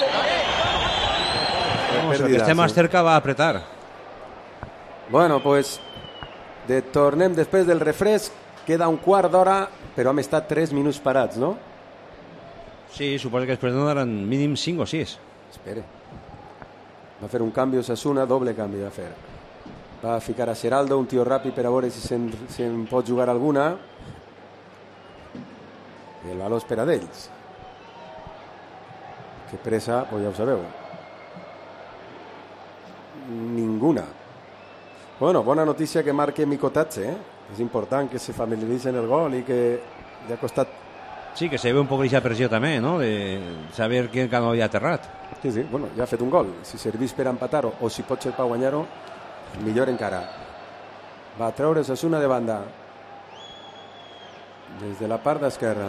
Vamos, el que esté más cerca va a apretar. Bueno, pues tornem després del refresc. Queda un quart d'hora, però hem estat 3 minuts parats, no? Sí, suposo que després no daran mínim 5 o 6. Espere. Va fer un canvi Osasuna, doble canvi va fer. Va ficar a Seraldo, un tio ràpid per a veure si se'n pot jugar alguna. I el valor és per a d'ells. Que pressa, pues ja ho sabeu. Ninguna. Bueno, bona notícia que marque Mikotatze, eh? És important que se familiaritzen el gol i que li ha costat. Sí, que se ve un poc aquesta pressió també, no? De saber que no havia aterrat. Sí, sí, bueno, ja ha fet un gol. Si servís per empatar-ho o si pot ser per guanyar-ho, millor encara. Va treure Osasuna de banda. Des de la part d'esquerra.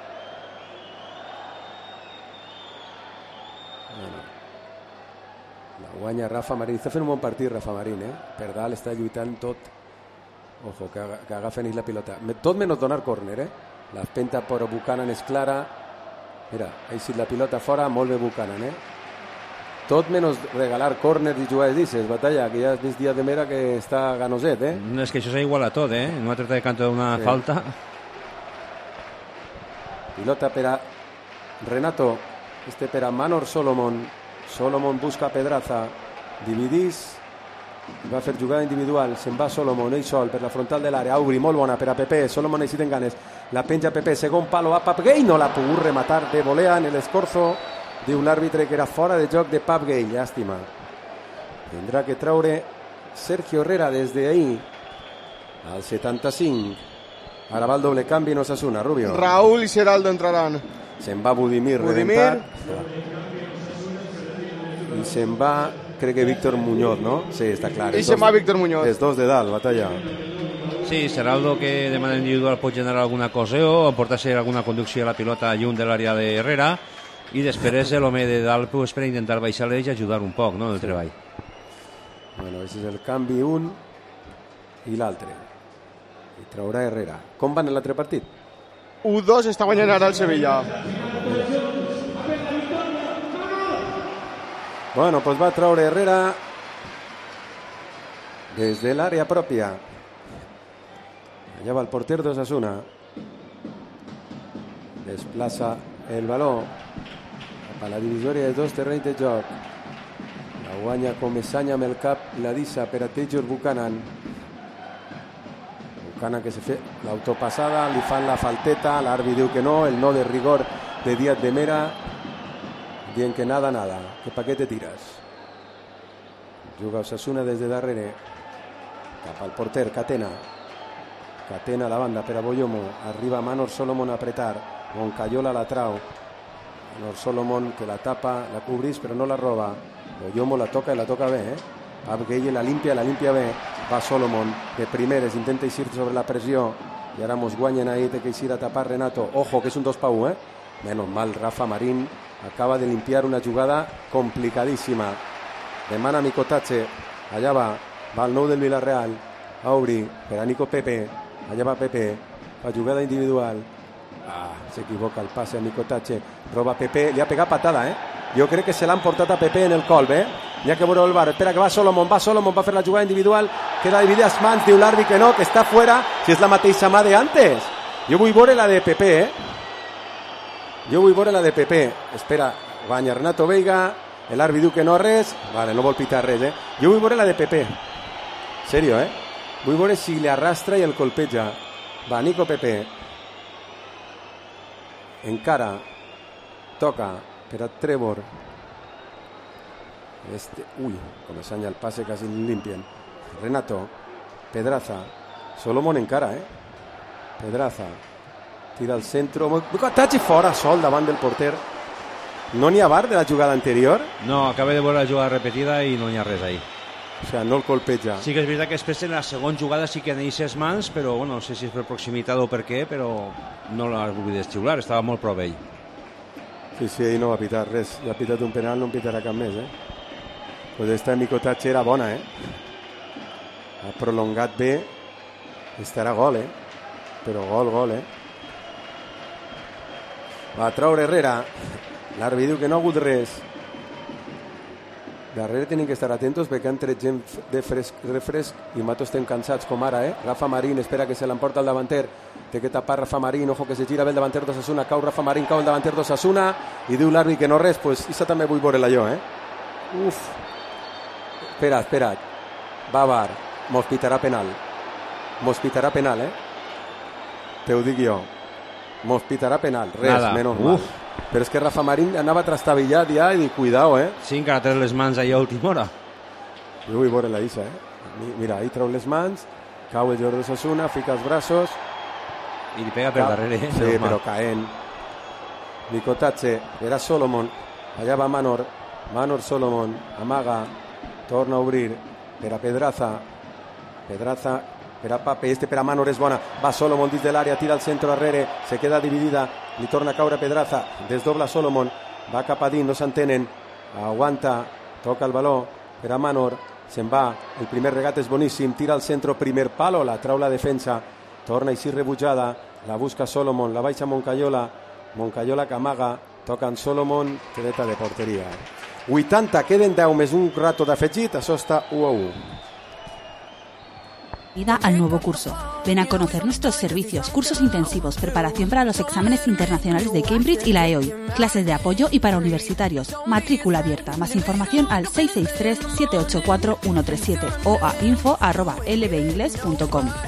Bueno. La guanya Rafa Marín. Està fent un bon partit Rafa Marín, eh? Per dalt està lluitant tot. Ojo, que agafen la pilota. Tot menys donar córner, eh? La penta per Buchanan és clara. Mira, ha eixit la pilota fora, molt bé Buchanan, eh? Tot menys regalar córners i jugades d'isses, Batalla, que ja has vist Díaz de Mera que està ganoset, eh? No, és que això s'ha igualat tot, eh? No ha tret de canto d'una falta. Pilota per a Renato, per a Manor Solomon. Solomon busca Pedraza, dividís, va fer jugada individual, se'n va Solomon, ell sol, per la frontal de l'àrea, Aubry, molt bona per a Pepe, Solomon necessiten ganes, la penja Pepe, segon palo a Pap Gay, no l'ha pogut rematar de volea en l'escorzo, diu l'àrbitre que era fora de joc de Pap Gay, llàstima. Tindrà que treure Sergio Herrera des d'ahir al 75. Ara va el doble canvi en Osasuna, Rubio. Raúl i Seraldo entraran. Se'n va Budimir reventat. I se'n va, crec que Víctor Muñoz, no? Sí, està clar. I se'n va Víctor Muñoz. Els dos de dalt, Batalla. Sí, Seraldo que de manera individual pot generar alguna cosa o aportar-se alguna conducció a la pilota lluny de l'àrea de Herrera i després l'home de dalt pues, per intentar baixar l'eix i ajudar un poc, no?, en el treball. Bueno, aquest és el canvi un i l'altre. I traurà Herrera. Com van en l'altre partit? 1-2 està guanyant ara el Sevilla. Bueno, pues va traure Herrera des de l'àrea pròpia. Allà va el porter d'Osasuna. Desplaça el baló cap a la divisòria de dos terrenys de joc. La guanya Comesanya amb el cap la Dissa per a Tejor Buchanan. Buchanan que se fe l'autopassada, li fan la falteta, l'àrbitre diu que no, el no de rigor de Díaz de Mera, dient que nada, que pa què te tires. Juga Osasuna des de darrere cap al porter, Catena a la banda per a Boyomo, arriba Manor Solomon a apretar, Moncayola la trau, Manor Solomon que la tapa, la cobrís però no la roba, Boyomo la toca i la toca bé, Abgueye la limpia bé, va Solomon de primeres, intenta eixir sobre la pressió i ara mos guanyen ahí, té que eixir a tapar Renato, ojo que és un 2-1, menos mal Rafa Marín acaba de limpiar una jugada complicadíssima. Demana Mikotatze, allà va el nou del Villarreal, Aubry per a Nico Pepe, allà va Pepe, la jugada individual, s'equivoca el passe a Mikotatze, roba Pepe, li ha pegat patada, jo crec que se l'han portat a Pepe en el colp, n'hi ha que veure el bar, espera que va Solomon, va fer la jugada individual, queda dividida les mans, diu l'àrbitre que no, que està fora, si és la mateixa mà d'antes. Jo vull veure la de Pepe, Jo vull veure la de Pepe. Espera, guanya Renato Veiga, l'àrbitre diu que no res, vale, no vol pitar res, Jo vull veure la de Pepe. Serio, Vull veure si li arrastra i el colpeja. Va, Nico Pepe. Encara. Toca per a Trevor. Uy, Comesanya el passe, quasi limpien. Renato. Pedraza. Solomon encara, Pedraza. Tira al centro. Bucatatge fora, sol davant del porter. No n'hi ha bar de la jugada anterior? No, acaba de veure la jugada repetida i no n'hi ha res ahí. O sigui, no el colpeja. Sí que és veritat que després en la segona jugada sí que n'hi ses mans, però bueno, no sé si és per proximitat o per què, però no l'ha volgut xiular, estava molt prou ell. Sí, ell no va pitar res. Ja ha pitat un penal, no en pitarà cap més, Pues esta Mikotatze era bona, Ha prolongat bé. Estarà gol, Però gol, Va traure Herrera. L'àrbitre diu que no ha hagut res. Darrere tenim que estar atentos perquè han tret gent de refresc i nosaltres estem cansats com ara, Rafa Marín espera que se l'emporta el davanter, té que tapar Rafa Marín, ojo que se gira bé el davanter d'Osasuna, cau Rafa Marín, cau el davanter d'Osasuna i diu l'àrbit que no res, pues això també vull veure-la jo, Uf, espera, va VAR, mos pitarà penal, te ho dic jo, mos pitarà penal, res, nada. Menys mal. Però és que Rafa Marín anava trastabillat ja i dic, cuidao, Sí, encara té les mans allà a última hora. Jo vull veure la Isa, Mira, ahí treu les mans, cau el jugador d'Osasuna, fica els braços. I li pega per darrere, Sí, però caent. Nicotatxe, era Solomon, allà va Manor Solomon, amaga, torna a obrir per a Pedraza per a Pape, per a Manor és bona, va Solomon dins de l'àrea, tira al centre arrere, se queda dividida, li torna a caure Pedraza, desdobla Solomon, va cap a dins, no s'entenen, aguanta, toca el baló per a Manor, se'n va, el primer regat és boníssim, tira al centre, primer palo, la trau la defensa, torna així rebutjada, la busca Solomon, la baixa Moncayola que amaga, toca en Solomon, quedeta de porteria. 80, queden 10 més un rato d'afegit, això està 1-1. Al nuevo curso. Ven a conocer nuestros servicios, cursos intensivos, preparación para los exámenes internacionales de Cambridge y la EOI, clases de apoyo y para universitarios, matrícula abierta. Más información al 663-784-137 o a info@lbingles.com.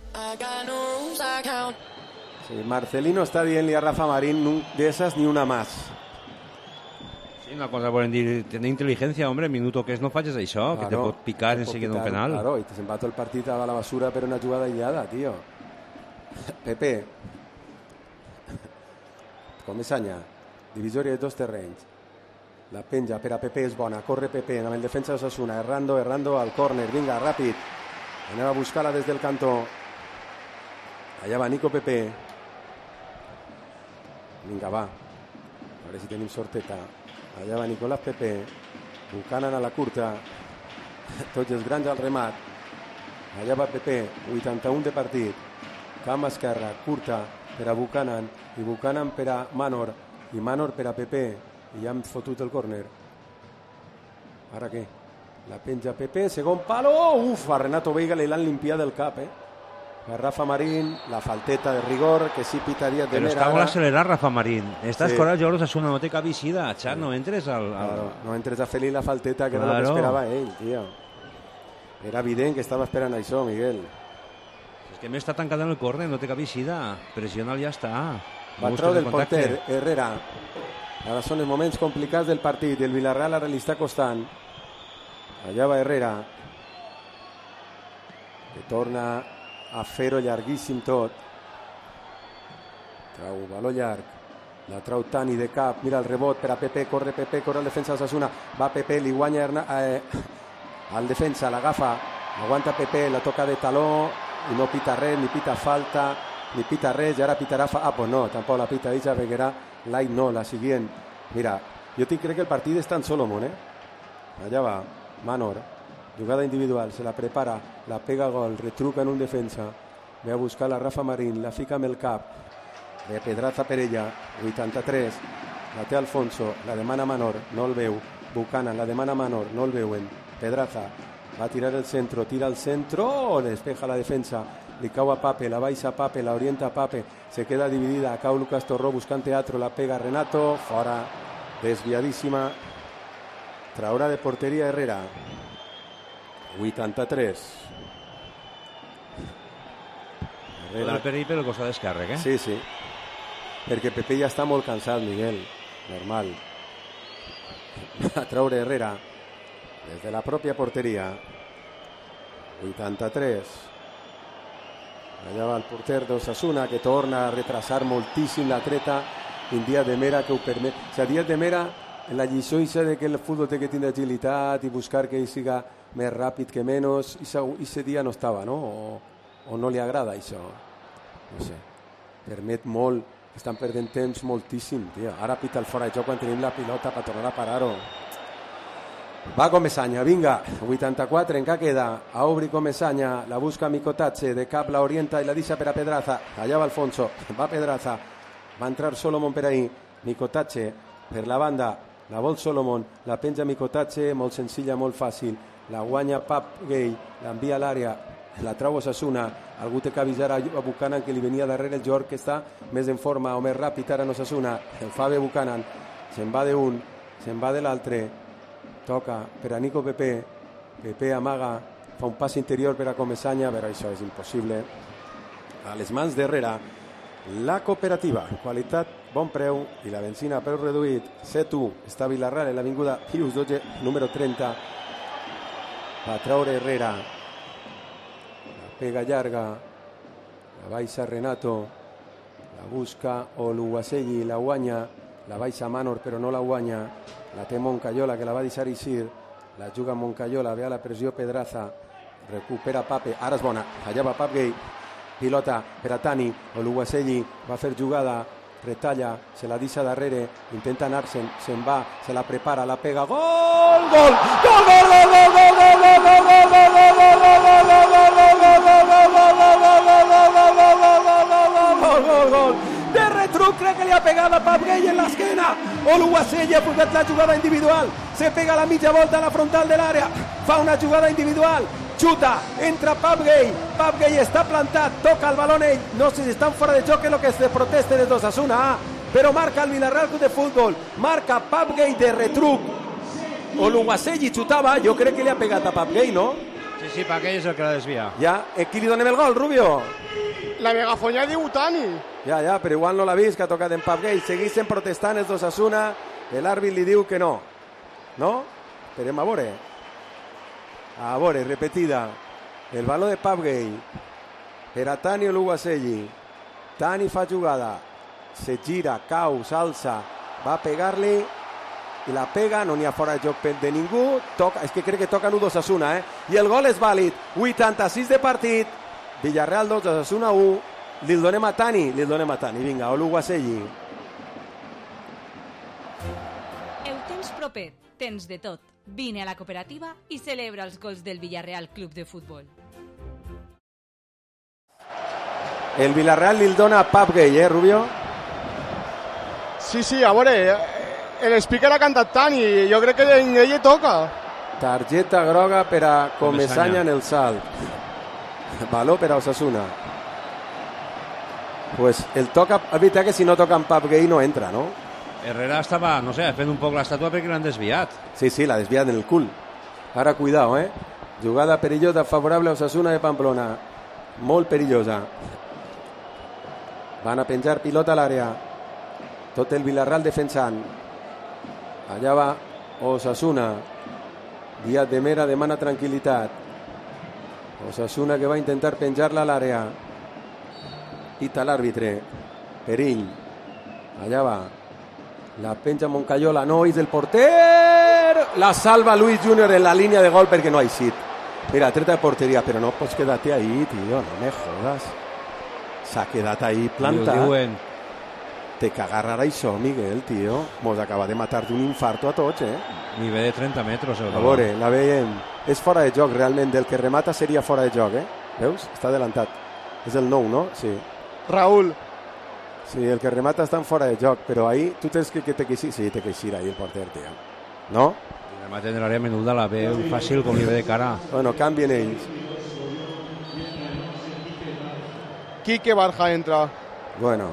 Sí, Marcelino està dient-li a Rafa Marín de esas ni una más. Sí, una cosa volen dir, tenir intel·ligència, hombre, minuto que no facis això, que te pot picar en seguida un penal. Claro, i te se'n va tot el partit a la basura per una jugada aïllada, tio. Pepe. Comesanya. Divisòria de dos terrenys. La penja per a Pepe és bona, corre Pepe amb el defensa d'Osasuna, errando al córner, vinga, ràpid. Anem a buscar-la des del cantó. Allà va Nico Pepe. Vinga, va. A veure si tenim sorteta. Allà va Nicolás Pepe, Buchanan a la curta, tots els grans al remat. Allà va Pepe, 81 de partit, camp esquerra, curta per a Buchanan, i Buchanan per a Manor, i Manor per a Pepe, i ja hem fotut el córner. Ara què? La penja Pepe, segon palo, a Renato Veiga li l'han limpiat del cap, a Rafa Marín, la falteta de rigor, que sí pitaria de Però està molt accelerat Rafa Marín. Estàs corant els jugadors a no té cap visida, xat, no entres al... Claro, no entres a fer-li la falteta, que era el que esperava ell, tio. Era evident que estava esperant això, Miguel. És que m'he estat tancant en el córner, no té cap visida. Pressional ja està. Va treure el porter, Herrera. Ara són els moments complicats del partit. El Villarreal ara li està costant. Allà va Herrera, que torna a fer-ho llarguíssim tot. Trau baló llarg, la trau Tani de cap, mira el rebot per a Pepe, corre el defensa d'Osasuna, va Pepe, li guanya al defensa, l'agafa, aguanta Pepe, la toca de taló i no pita res, ni pita falta ni pita res, i ara pitarà pues no, tampoc la pita Isa Beguerà, Light no, la siguiente. Mira, jo crec que el partit està en Solomon, allà va Manor, jugada individual, se la prepara, la pega a gol, retruca en un defensa, ve a buscar la Rafa Marín, la fica amb el cap, de Pedraza per ella, 83, la té Alfonso, la demana Manor, no el veu, Buchanan, la demana Manor, no el veuen, Pedraza, va a tirar el centro, tira al centro, despeja la defensa, li cau a Pape, la baixa a Pape, la orienta a Pape, se queda dividida, cau Lucas Torró buscant teatro, la pega Renato, fora, desviadíssima, traurà de porteria Herrera, 83. Herrera. El perill per el costat d'esquerre, Sí, perquè Pepe ja està molt cansat, Miguel, normal. Va traure Herrera des de la pròpia porteria, 83. Allà va el porter d'Osasuna, que torna a retrasar moltíssim la treta en Díaz de Mera, que ho permet. O sigui, Díaz de Mera, en la lliçó de que el futbol té que tindre agilitat i buscar que ell siga més ràpid que menys, ese dia no estava, no? O no li agrada això, no sé, permet molt, estan perdent temps moltíssim, tio. Ara pita el fora de joc quan tenim la pilota per tornar a parar-ho. Va Comesaña, vinga, 84, encara queda, a obrir Comesaña, la busca Micotatxe, de cap la orienta i la deixa per a Pedraza, allà va Alfonso, va Pedraza, va entrar Solomon per ahí, Micotatxe per la banda, la vol Solomon, la penja Mikotatge, molt senzilla, molt fàcil, la guanya Pap Gay, l'envia a l'àrea, la trau Osasuna, algú té que avisar a Buchanan que li venia darrere el Jorg, que està més en forma o més ràpid ara en Osasuna, el fa bé Buchanan, se'n va d'un, se'n va de l'altre, toca per a Nico Pepe, Pepe amaga, fa un pas interior per a Comesaña, però això és impossible. A les mans d'Herrera, la cooperativa, qualitat, bon preu, i la benzina a preu reduït. C1, està a Vilarral, en l'avinguda Pius 12, número 30. Va traure Herrera. La pega llarga, la baixa Renato, la busca Oluwasegui, la guanya, la baixa Manor, però no la guanya. La té Moncayola, que la va deixar eixir. La juga Moncayola, ve a la pressió Pedraza, recupera Pape, ara és bona, allà va Pap Gay, pilota per a Tani, Oluwasegui va fer jugada, retalla, se la deixa darrere, intenta anar-se'n, se'n va, se la prepara, la pega, gol, gol, gol, gol, gol, gol, gol, gol, gol, gol, gol, de retruc, crec que li ha pegat a Pap Gay en l'esquena. Oluwasegui ha posat la jugada individual, se pega la mitja volta a la frontal de l'àrea, fa una jugada individual, xuta, entra Pap Gay està plantat, toca el balón ell, no sé si estan fora de joc, és el que se proteste des d'Osasuna, però marca el Villarreal Club de Futbol, marca Pap Gay de retruc. Oluwasegui xutava, jo crec que li ha pegat a Pap Gay, no? Sí, Pap Gay és el que la desvia. Ja, qui li donem el gol, Rubio? La megafonia diu Tani. Ja, però igual no l'ha vist, que ha tocat en Pap Gay. Segueixen protestant els d'Osasuna, l'àrbit li diu que no. No? Esperem a veure, repetida. El baló de Pap Gay per a Tani Oluwasegui. Tani fa jugada, se gira, cau, s'alça, va a pegar-li i la pega, no n'hi ha fora de joc de ningú, toca, és que crec que toca n'1 d'Osasuna, i el gol és vàlid, 86 de partit, Villarreal 2, Osasuna 1, li el donem a Tani, vinga, Oluwasegui. El temps proper, tens de tot. Vine a la cooperativa i celebra els gols del Villarreal Club de Futbol. El Villarreal li el dona a Pap Gay, Rubio? Sí, a veure, l'speaker ha cantat Tani, jo crec que en ell toca. Targeta groga per a Comesaña en el salt. Baló per a Osasuna. Pues el toca, és veritat que si no toca en Pap Gay no entra, no? Herrera estava, no sé, fent un poc l'estàtua perquè l'han desviat. Sí, l'ha desviat en el cul. Ara, cuidao, Jugada perillosa favorable a Osasuna de Pamplona. Molt perillosa. Van a penjar pilota a l'àrea. Tot el Villarreal defensant. Allà va Osasuna. Díaz de Mera demana tranquil·litat. Osasuna que va intentar penjar-la a l'àrea. Pita l'àrbitre. Perill. Allà va. La penja Moncayola, no, és del porter. La salva Luis Junior en la línia de gol perquè no ha eixit. Mira, treta de porteria, però no pots quedar-te ahí, tio, no me jodas. S'ha quedat ahí plantat. Te que agarrar això, Miguel, tio. Mos acaba de matar d'un infarto a tots, Ni ve de 30 metres el a veure, la veiem. És fora de joc, realment. Del que remata seria fora de joc, Veus? Està adelantat. És el 9, no? Sí. Raúl. Sí, el que remata està en fora de joc, però ahí tu tens que te queixir. Sí, te queixir ahí el porter, tio. No? El remate de l'àrea menuda la veu fàcil com li ve de cara. Bueno, canvien ells. Quique Barja entra. Bueno.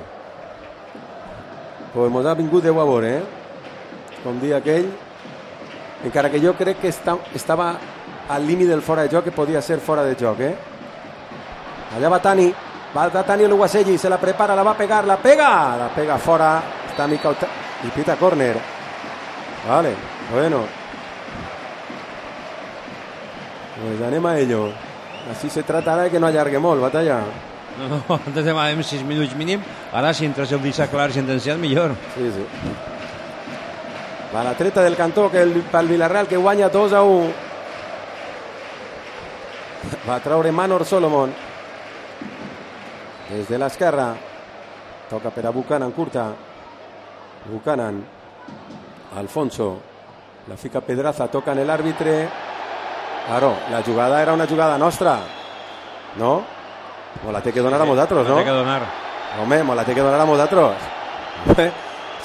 Pues mos ha vingut de favor, Com dia aquell. Encara que jo crec que estava al límit del fora de joc, que podia ser fora de joc, Allà va Tani. Va Tani Oluwasegui, se la prepara, la va a pegar, la pega fora, està Mikautani y pita córner. Vale, bueno. Pues anem a ello. Así se trata ara de que no allargue molt, batalla. No, antes demanàvem 6 minuts mínim, ara si entres el deixa clar i sentenciat, millor. Sí. Va la treta del cantó que pel Villarreal que guanya 2-1. Va a traure Manor Solomon. Des de l'esquerra. Toca per a Buchanan, curta. Buchanan. Alfonso. La fica Pedraza, toca en l'àrbitre. Claro, la jugada era una jugada nostra. ¿No? Mo la té que donar a nosaltres, no? La té que donar. Home, mo la té que donar a nosaltres.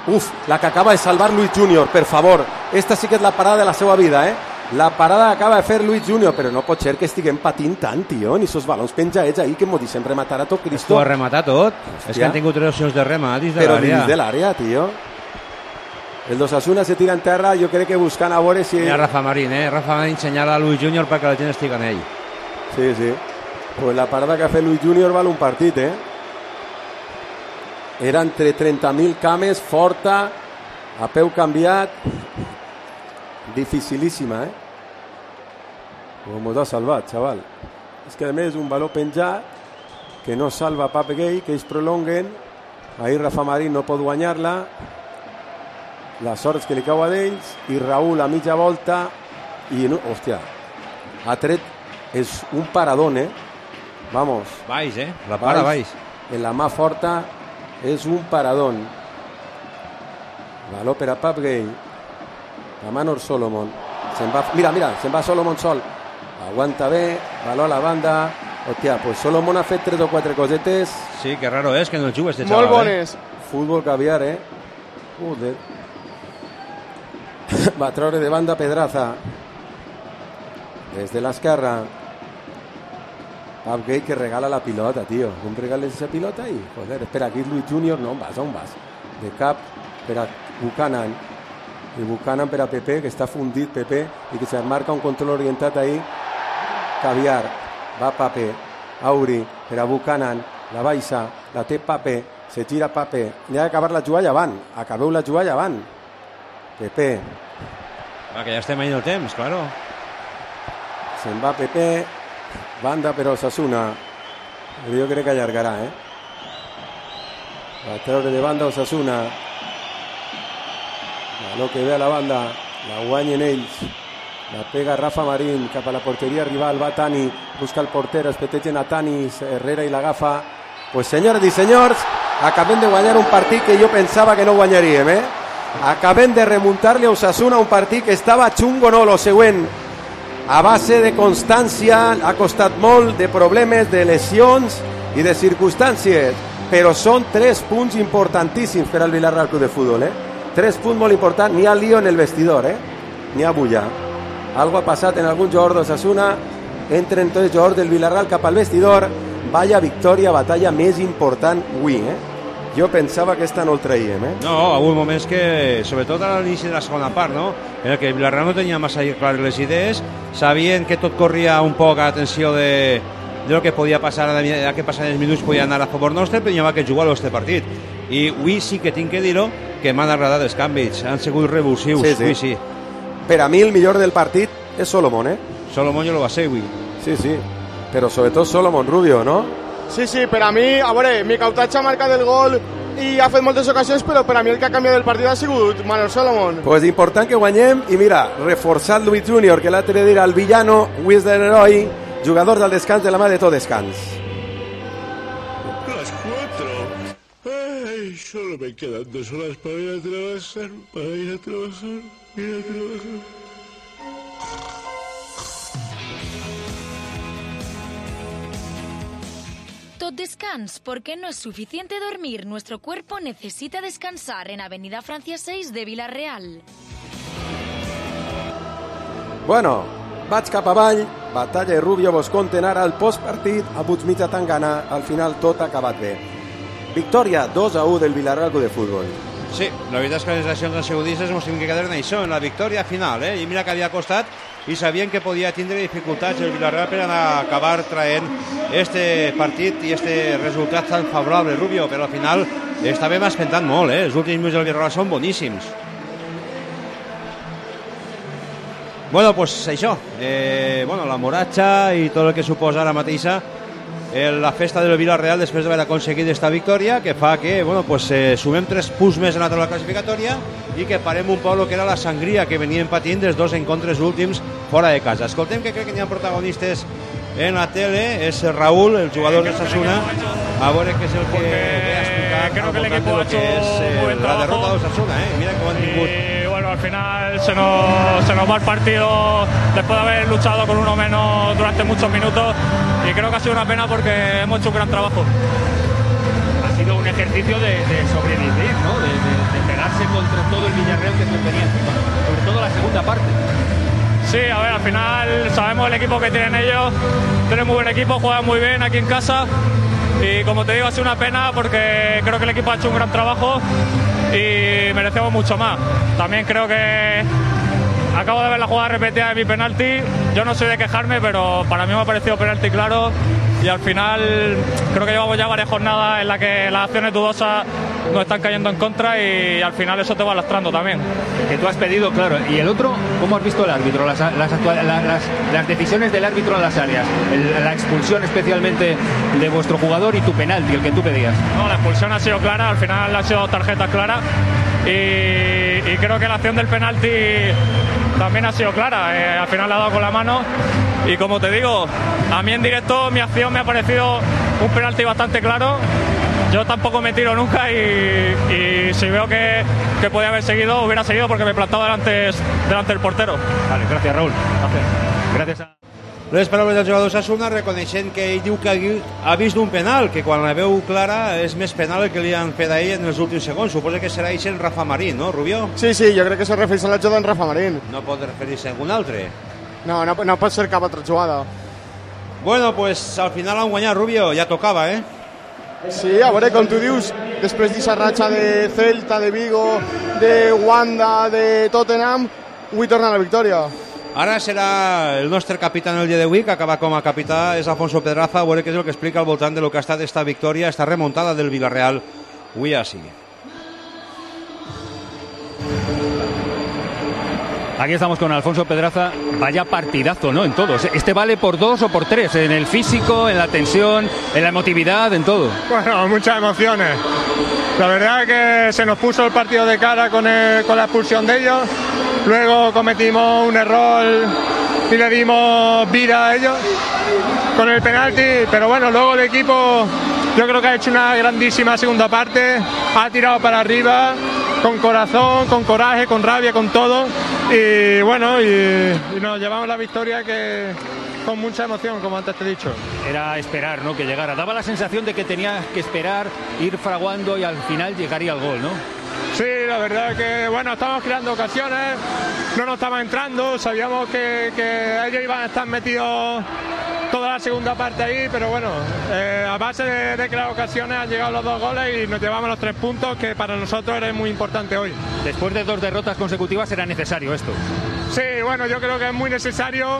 Uf, la que acaba de salvar Luis Junior, per favor. Esta sí que és la parada de la seva vida, La parada acaba de fer Luis Junior, però no pot ser que estiguem patint tant, tio, ni sos balons penjaets ahí que m'ho deixem rematar a tot Cristo. Esto ha rematat tot. És que han tingut 3 opcions de remat dins de Però l'àrea. dins de l'àrea, tio. El d'Osasuna se tira en terra, jo crec que buscant a veure si... Mira Rafa Marín, Rafa Marín senyala a Luis Junior perquè la gent estigui en ell. Sí, sí. Pues la parada que ha fet Luis Junior val un partit, Era entre 30.000 cames, forta, a peu canviat, dificilíssima, Com ho ha salvat, xaval. És que a més un baló penjat que no salva Pape Gay, que ells prolonguen. Ahir Rafa Marín no pot guanyar-la. La sort és que li cau a d'ells i Raúl a mitja volta i, hòstia, ha tret, és un paradón, Vamos. Baix, la para baix. En la mà forta és un paradón. Baló per a Pape Gay. A Manor Solomon. Mira, se'n va Solomon sol. Aguanta bé, baló a la banda. Hòstia, pues Solomon ha fet 3 o 4 cosetes. Sí, que raro és que no el juga este xaval. Molt bones. Futbol caviar, Joder. Va treure de banda Pedraza. Des de l'esquerra. Pape Gay que regala la pilota, tio. Com regales esa pilota ahí? Joder, espera, aquí és Luis Junior. No, on vas? De cap per a Buchanan. I Buchanan per a Pepe, que està fundit Pepe, i que se marca un control orientat ahí. Caviar, va Pape, Auri, per a Buchanan, la baixa, la té Pape, se gira Pape, li ha d'acabar la jugada avant, acabeu la jugada avant. Pepe. Va, que ja estem ahí en el temps, claro. Se'n va Pepe, banda per Osasuna, jo crec que allargarà, Va treure de banda Osasuna. Baló que ve a la banda, la guanyen ells. La pega Rafa Marín cap a la porteria rival, va Tani, busca el porter, es petegen a Tani, Herrera i l'agafa. Pues senyores i senyors, acabem de guanyar un partit que jo pensava que no guanyaríem, Acabem de remuntar-li a Osasuna un partit que estava xungo, no, lo següent. A base de constància, ha costat molt, de problemes, de lesions i de circumstàncies, però són 3 punts importantíssims per al Villarreal Club de Futbol, 3 punts molt importants, n'hi ha lío en el vestidor, n'hi ha bulla. Algo ha passat en algun jugador d'Osasuna, entren tots els jugadors del Villarreal cap al vestidor, vaya victòria, batalla més important avui, Jo pensava que esta no el traiem, No, ha hagut moments que, sobretot a l'inici de la segona part, no? En el que el Villarreal no tenia massa clares les idees, sabien que tot corria un poc a l'atenció de lo que podia passar, a que passaven els minuts podia anar a favor nostre, però hi havia que jugar aquest partit. I avui sí que tinc que dir-ho, que m'han agradat els canvis, han sigut revulsius, sí. Per a mi el millor del partit és Solomon, Solomon jo lo va ser avui. Sí, però sobretot Solomon Rubio, no? Sí, per a mi, a veure, Micautatge ha marcat el gol i ha fet moltes ocasions, però per a mi el que ha canviat el partit ha sigut Manor Solomon. Pues important que guanyem i mira, reforçat Luis Junior, que l'altre dia al villano, avui és de l'heroi, jugador del descans de la mà de tot descans. Las 4. Ay, solo me quedan 2 horas para ir a trabajar, Tot descans, porque no es suficiente dormir. Nuestro cuerpo necesita descansar en Avenida Francia 6 de Villarreal. Bueno, vaig cap avall, Batalla i Rubio vos conten ara el postpartit a Puigmitja Tangana, al final tot ha acabat bé. Victòria 2-1 del Villarreal Club de Futbol. Sí, la veritat és que les accions han sigut disses, ens hem que quedar en això, en la victòria final, I mira que havia costat, i sabien que podia tindre dificultats el Villarreal per anar a acabar traient este partit i este resultat tan favorable, Rubio, però al final estàvem espentant molt, Els últims minuts del Villarreal són boníssims. Bueno, pues això, la moratxa i tot el que suposa ara mateixa la festa del Villarreal després d'haver aconseguit esta victòria, que fa que sumem 3 punts més en la taula classificatòria i que parem un poc el que era la sangria que venien patint dels 2 encontres últims fora de casa. Escoltem que crec que n'hi ha protagonistes en la tele, és Raúl, el jugador de Osasuna, a veure què és el que ve a explicar creo que el al equipo ha voltant de hecho lo que un buen és la trabajo. derrota d'Osasuna, mira com han tingut. Y bueno, al final se nos va el partido después de haber luchado con uno menos durante muchos minutos y creo que ha sido una pena porque hemos hecho un gran trabajo. Ha sido un ejercicio de sobrevivir, ¿no? De pegarse ese contra todo el Villarreal que se les venía encima, sobre todo la segunda parte. Sí, a ver, al final sabemos el equipo que tienen ellos, tienen muy buen equipo, juegan muy bien aquí en casa y como te digo ha sido una pena porque creo que el equipo ha hecho un gran trabajo y merecemos mucho más. También creo que acabo de ver la jugada repetida de mi penalti, yo no soy de quejarme, pero para mí me ha parecido penalti claro y al final creo que llevamos ya varias jornadas en las que las acciones dudosas nos están cayendo en contra y al final eso te va lastrando también. Que tú has pedido, claro. ¿Y el otro? ¿Cómo has visto el árbitro? Las decisiones del árbitro en las áreas, la expulsión especialmente de vuestro jugador y tu penalti, el que tú pedías. No, la expulsión ha sido clara, al final han sido tarjetas claras y creo que la acción del penalti también ha sido clara, al final la ha dado con la mano y como te digo, a mí en directo mi acción me ha parecido un penalti bastante claro. Yo tampoco me tiro nunca y si veo que podía haber seguido, hubiera seguido porque me he plantado delante del portero. Vale, gracias Raúl. Gracias a... Les paraules del jugador Osasuna reconeixent que ell diu que ha vist un penal, que quan la veu clara és més penal el que li han fet a ell en els últims segons. Suposa que serà ell Rafa Marín, ¿no, Rubio? Sí, jo crec que se refereix a la jugada en Rafa Marín. No pot referir-se a algun altre? No pot ser cap altra jugada. Bueno, pues al final han guanyat, Rubio, ja tocava, eh? Sí, a veure, com tu dius, després d'aquesta ratxa de Celta, de Vigo, de Wanda, de Tottenham, avui torna la victòria. Ara serà el nostre capità en el dia d'avui, que acaba com a capità, és Alfonso Pedraza, a veure què és el que explica al voltant de lo que ha estat esta victòria, esta remontada del Villarreal, avui així. Aquí estamos con Alfonso Pedraza. Vaya partidazo, ¿no? En todos. Este vale por 2 o por 3. En el físico, en la tensión, en la emotividad, en todo. Bueno, muchas emociones. La verdad es que se nos puso el partido de cara con la expulsión de ellos. Luego cometimos un error y le dimos vida a ellos con el penalti. Pero bueno, luego el equipo yo creo que ha hecho una grandísima segunda parte. Ha tirado para arriba con corazón, con coraje, con rabia, con todo. Y bueno, y nos llevamos la victoria que con mucha emoción, como antes te he dicho. Era esperar, ¿no?, que llegara. Daba la sensación de que tenía que esperar, ir fraguando y al final llegaría el gol, ¿no? Sí, la verdad que, bueno, estamos creando ocasiones, no nos estaba entrando, sabíamos que ellos iban a estar metidos toda la segunda parte ahí, pero bueno, a base de crear ocasiones han llegado los 2 goles y nos llevamos los 3 puntos, que para nosotros era muy importante hoy. Después de 2 derrotas consecutivas era necesario esto. Sí, bueno, yo creo que es muy necesario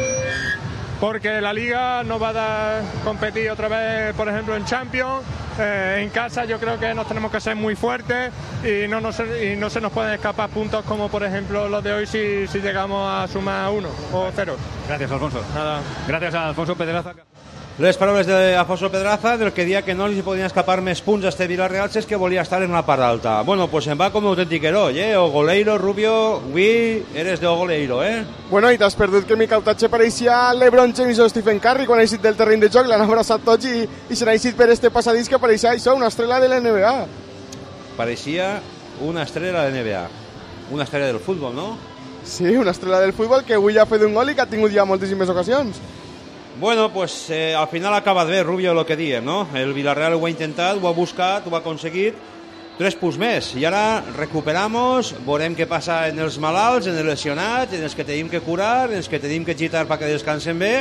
porque la Liga nos va a dar competir otra vez, por ejemplo, en Champions. En casa yo creo que nos tenemos que ser muy fuertes y no se nos pueden escapar puntos como por ejemplo los de hoy si llegamos a sumar 1 o 0. Gracias, Alfonso. Nada. Gracias a Alfonso Pedraza. Les paraules d'Alfonso Pedraza, del que dia que no li podien escapar més punts a este Villarreal si és que volia estar en la part alta. Bueno, pues se'n va com un autèntic heroi, eh? O goleiro, Rubio, avui eres de goleiro, eh? Bueno, i t'has perdut que mi cautatge pareixia LeBron James o Stephen Curry quan ha eixit del terreny de joc, l'han abraçat tots i se n'ha eixit per este passadís que pareixia això, una estrella de la NBA. Pareixia una estrella de la NBA. Una estrella del futbol, no? Sí, una estrella del futbol que avui ja ha fet un gol i que ha tingut ja moltíssimes ocasions. Bueno, pues al final ha acabat bé, Rubio, el que diem, no? El Villarreal ho ha intentat, ho ha buscat, ho ha aconseguit, 3 punts més. I ara recuperamos, veurem què passa en els malalts, en els lesionats, en els que tenim que curar, en els que tenim que gitar perquè descansen bé,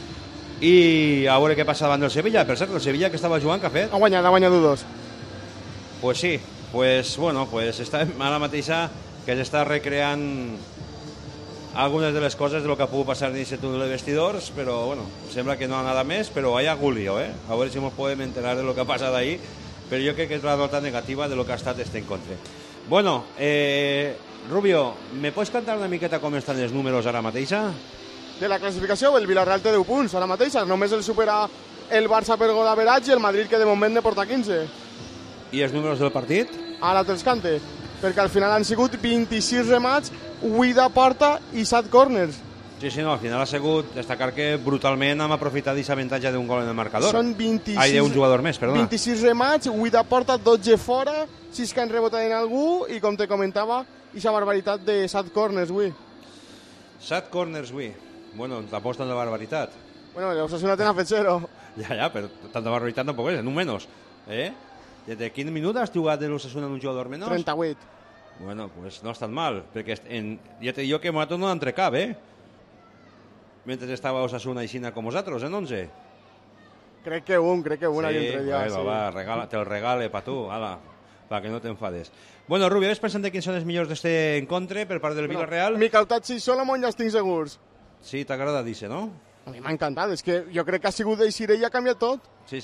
i a veure què passa davant del Sevilla. Per cert, el Sevilla que estava jugant, què ha fet? Ha guanyat 2. Pues sí, pues bueno, pues estem ara mateixa que s'està recreant algunes de les coses de lo que ha pogut passar en aquest túnel de vestidors, però bueno, sembla que no ha nada més, però hi ha algun lío, a veure si ens podem enterar de lo que ha passat ahí, però jo crec que és la nota negativa de lo que ha estat este encontre. Bueno, Rubio, me pots cantar una miqueta com estan els números ara mateixa? De la classificació, el Villarreal té 10 punts ara mateixa, només el supera el Barça per gol d'averatge i el Madrid que de moment ne porta 15. I els números del partit? A l'altre cante, perquè al final han sigut 26 remats, 8 de porta i 7 corners. Sí, no, al final ha sigut destacar que brutalment hem aprofitat d'aquest avantatge d'un gol en el marcador. Són 26... Ai, d'un jugador més, perdona. 26 remats, 8 de porta, 12 fora, 6 que han rebotat en algú i, com te comentava, aquesta barbaritat de 7 corners, avui. 7 corners, avui. Bueno, tampoc tanta barbaritat. Bueno, l'Osasuna te n'ha fet 0. Ja, però tanta barbaritat tampoc és, en un menys. De quin minut has jugat de l'Osasuna en un jugador menys? 38. Bueno, pues no ha estat mal, perquè ja te dic que m'ha donat un entrecap, mentre estava Osasuna i Xina com vosaltres, en 11. Crec que un ahí entre ya. Bueno, va, te el regale pa tu, ala, para que no te enfades. Bueno, Rubio, ves pensant quins són els millors d'este encontre per part del Villarreal? Mikautacci i Solomon ja estic segurs. Sí, t'agrada dir-se, no? A mi m'ha encantat, és que jo crec que ha sigut d'Eixiré i ha canviat tot. Sí.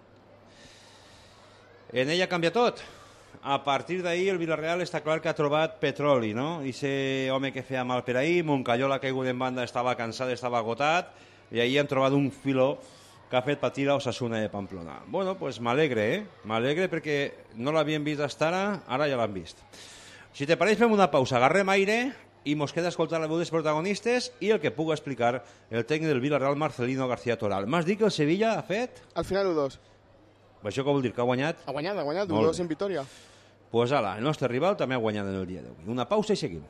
En ella canvia tot. A partir d'ahir el Villarreal està clar que ha trobat petroli, no? Ese home que feia mal per ahir, Moncayó la caigut en banda, estava cansat, estava agotat, i ahir han trobat un filó que ha fet patir a Osasuna de Pamplona. Bueno, pues m'alegre, M'alegre perquè no l'havien vist hasta ara ja l'han vist. Si te pareix, fem una pausa, agarrem aire i mos queda escoltar la veu dels protagonistes i el que puga explicar el tècnic del Villarreal, Marcelino García Toral. M'has dit que el Sevilla ha fet? Al final 1-2. Això què vol dir? Que ha guanyat? Ha guanyat, 1-2 en Vitoria. Pues ala, el nostre rival també ha guanyat en el dia d'avui. Una pausa y seguimos.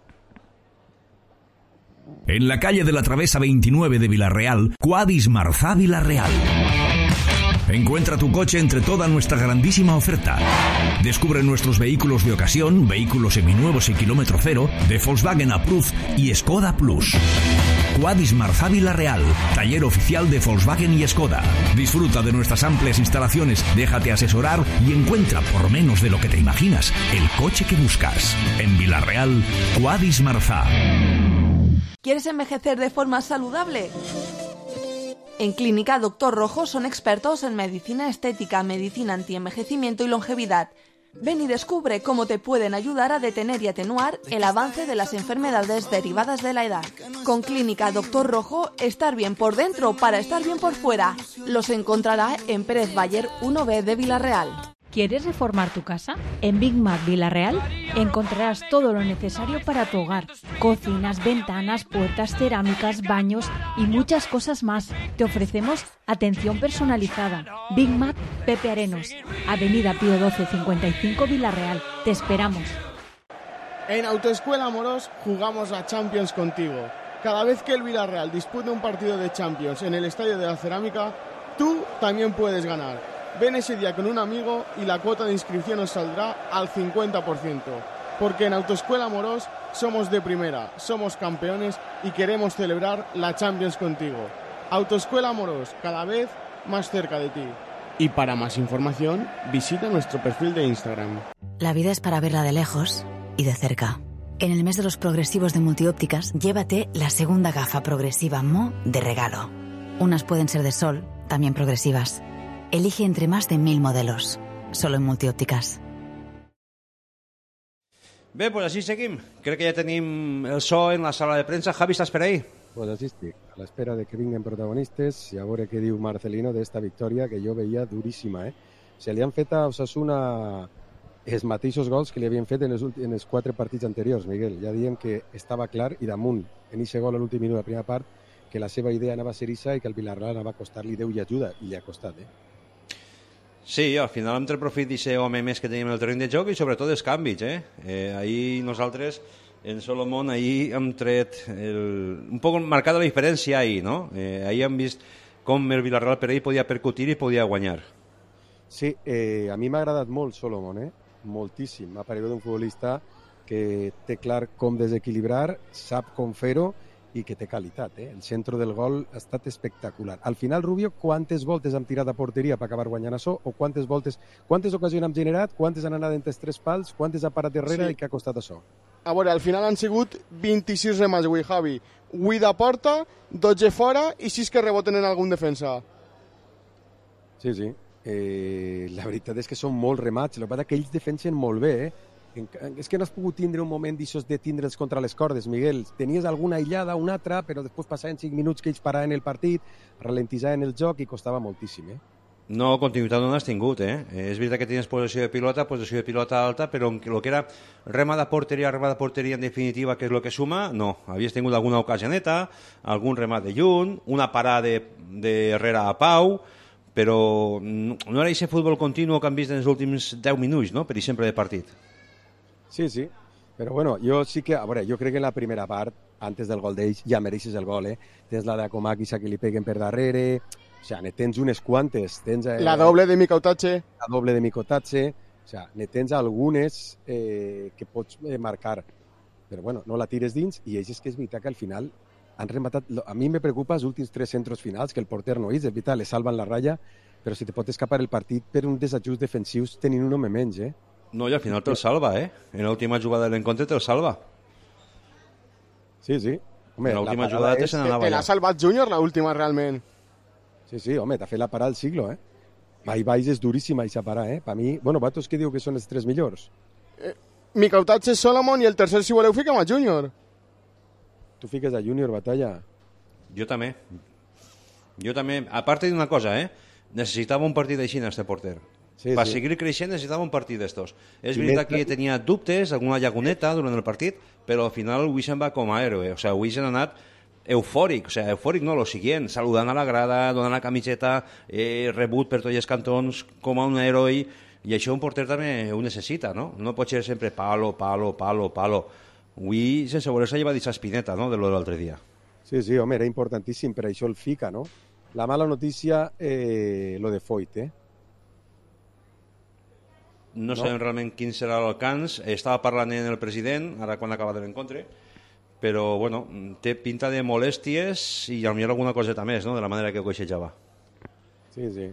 En la calle de la Travesa 29 de Villarreal, Quadis Marzá Villarreal. Encuentra tu coche entre toda nuestra grandísima oferta. Descubre nuestros vehículos de ocasión, vehículos seminuevos y kilómetro cero, de Volkswagen Approved y Skoda Plus. Quadis Marzá Villarreal, taller oficial de Volkswagen y Skoda. Disfruta de nuestras amplias instalaciones, déjate asesorar y encuentra, por menos de lo que te imaginas, el coche que buscas. En Villarreal, Quadis Marzá. ¿Quieres envejecer de forma saludable? En Clínica Doctor Rojo son expertos en medicina estética, medicina antienvejecimiento y longevidad. Ven y descubre cómo te pueden ayudar a detener y atenuar el avance de las enfermedades derivadas de la edad. Con Clínica Doctor Rojo, estar bien por dentro para estar bien por fuera. Los encontrará en Pérez Bayer 1B de Villarreal. ¿Quieres reformar tu casa? En Big Mac Villarreal encontrarás todo lo necesario para tu hogar. Cocinas, ventanas, puertas, cerámicas, baños y muchas cosas más. Te ofrecemos atención personalizada. Big Mac Pepe Arenos, Avenida Pío 12 55 Villarreal. Te esperamos. En Autoescuela Moros jugamos a Champions contigo. Cada vez que el Villarreal dispute un partido de Champions en el Estadio de la Cerámica, tú también puedes ganar. Ven ese día con un amigo y la cuota de inscripción os saldrá al 50%. Porque en Autoescuela Moros somos de primera, somos campeones y queremos celebrar la Champions contigo. Autoescuela Moros, cada vez más cerca de ti. Y para más información, visita nuestro perfil de Instagram. La vida es para verla de lejos y de cerca. En el mes de los progresivos de Multiópticas, llévate la segunda gafa progresiva Mo de regalo. Unas pueden ser de sol, también progresivas. Elige entre más de 1000 modelos. Solo en Multiópticas. Bé, pues així seguim. Crec que ja tenim el so en la sala de premsa. Javi, estàs per ahí? Pues així estic, a l'espera de que vinguen protagonistes i a veure què diu Marcelino d'esta victòria que jo veia duríssima. Se li han fet a Osasuna els mateixos gols que li havien fet en els 4 partits anteriors, Miguel. Ja diem que estava clar i damunt, en aquest gol a l'últim minut de la primera part, que la seva idea anava a ser issa i que el Villarreal anava a costar-li Déu i ajuda, i li ha costat, Sí, al final hem tret profit d'aquest home més que tenim en el terreny de joc i sobretot els canvis. Ahir nosaltres, en Solomon, ahir hem tret un poc marcada la diferència ahir, no? Ahir hem vist com el Villarreal per ahir podia percutir i podia guanyar. Sí, a mi m'ha agradat molt Solomon, moltíssim. M'ha paregut un futbolista que té clar com desequilibrar, sap com fer-ho i que té qualitat. El centre del gol ha estat espectacular. Al final, Rubio, quantes voltes hem tirat a porteria per acabar guanyant això? O quantes ocasions hem generat? Quantes han anat entre els 3 pals? Quantes ha parat darrere i què ha costat això? A veure, al final han sigut 26 remats avui, Javi. 8 de porta, 12 fora i 6 que reboten en algun defensa. Sí. La veritat és que són molts remats. El que passa és que ells defensen molt bé, És que no has pogut tindre un moment d'aixòs de tindre'ls contra les cordes, Miguel. Tenies alguna aïllada, una altra, però després passaven 5 minuts que ells paraven el partit, ralentisaven el joc i costava moltíssim, No, continuïtat no n'has tingut, És veritat que tenies possessió de pilota alta, però el que era rema de porteria en definitiva, que és el que suma, no. Havies tingut alguna ocasioneta, algun remat de lluny, una parada de Herrera a Pau, però no era aquest futbol continu que hem vist en els últims 10 minuts, no?, per exemple de partit. Sí, però bueno, jo sí que, a veure, jo crec que en la primera part, antes del gol d'ells, ja mereixes el gol, Tens la de Comaquis que li peguen per darrere, o sigui, tens unes quantes. Tens la doble de Mikautacci. O O sea, ne tens algunes que pots marcar, però bueno, no la tires dins, i és que és veritat que al final han rematat. A mi me preocupa els últims 3 centros finals, que el porter no és veritat, le salven la ratlla, però si te pot escapar el partit per un desajust defensius tenint un home menys, No, i al final te'l salva, En l'última jugada de l'encontre te'l salva. Sí, sí. Home, l'última jugada se n'anava te l'ha salvat Júnior, l'última, realment. Sí, home, t'ha fet la parada al siglo, Mai baix és duríssima aquesta parada, Per mi, bueno, vosaltres què diu que són els 3 millors? Micautatge, Solomon, i el tercer, si voleu, fiquem a Júnior. Tu fiques a Júnior, Batalla? Jo també. A part d'una cosa, necessitava un partit així, este porter. Sí, per seguir creixent necessitava un partit d'estos. És veritat que tenia dubtes, alguna llaguneta durant el partit, però al final avui se'n va com a héroe. O sigui, avui se'n ha anat eufòric, eufòric no, lo siguiente, saludant a la grada, donant la camiseta, rebut per tots els cantons com a un heroi, i això un porter també ho necessita, no? No pot ser sempre palo. Avui, sense voler-se, lleva aquesta espineta, no?, de l'altre dia. Sí, home, era importantíssim, per això el fica, no? La mala notícia, lo de Foyt, No sabem realment quin serà l'alcance. Estava parlant en el president, ara quan acaba de l'encontre, però, bueno, té pinta de molèsties i potser alguna coseta més, no?, de la manera que coixejava. Sí.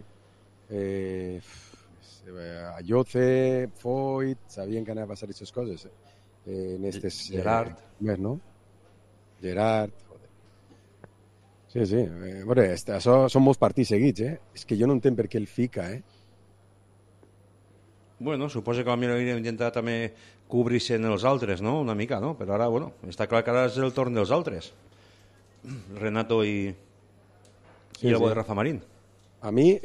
Ayoce, Foyt, sabien que anava a passar aquestes coses. Gerard. Més, no? Gerard, joder. Sí. Bueno, això són molts partits seguits, És que jo no entenc per què el fica, Bueno, suposo que potser hauríem intentat també cobrir-se en els altres, no?, una mica, no? Però ara, bueno, està clar que ara és el torn dels altres. Renato i el bo de Rafa Marín. A mi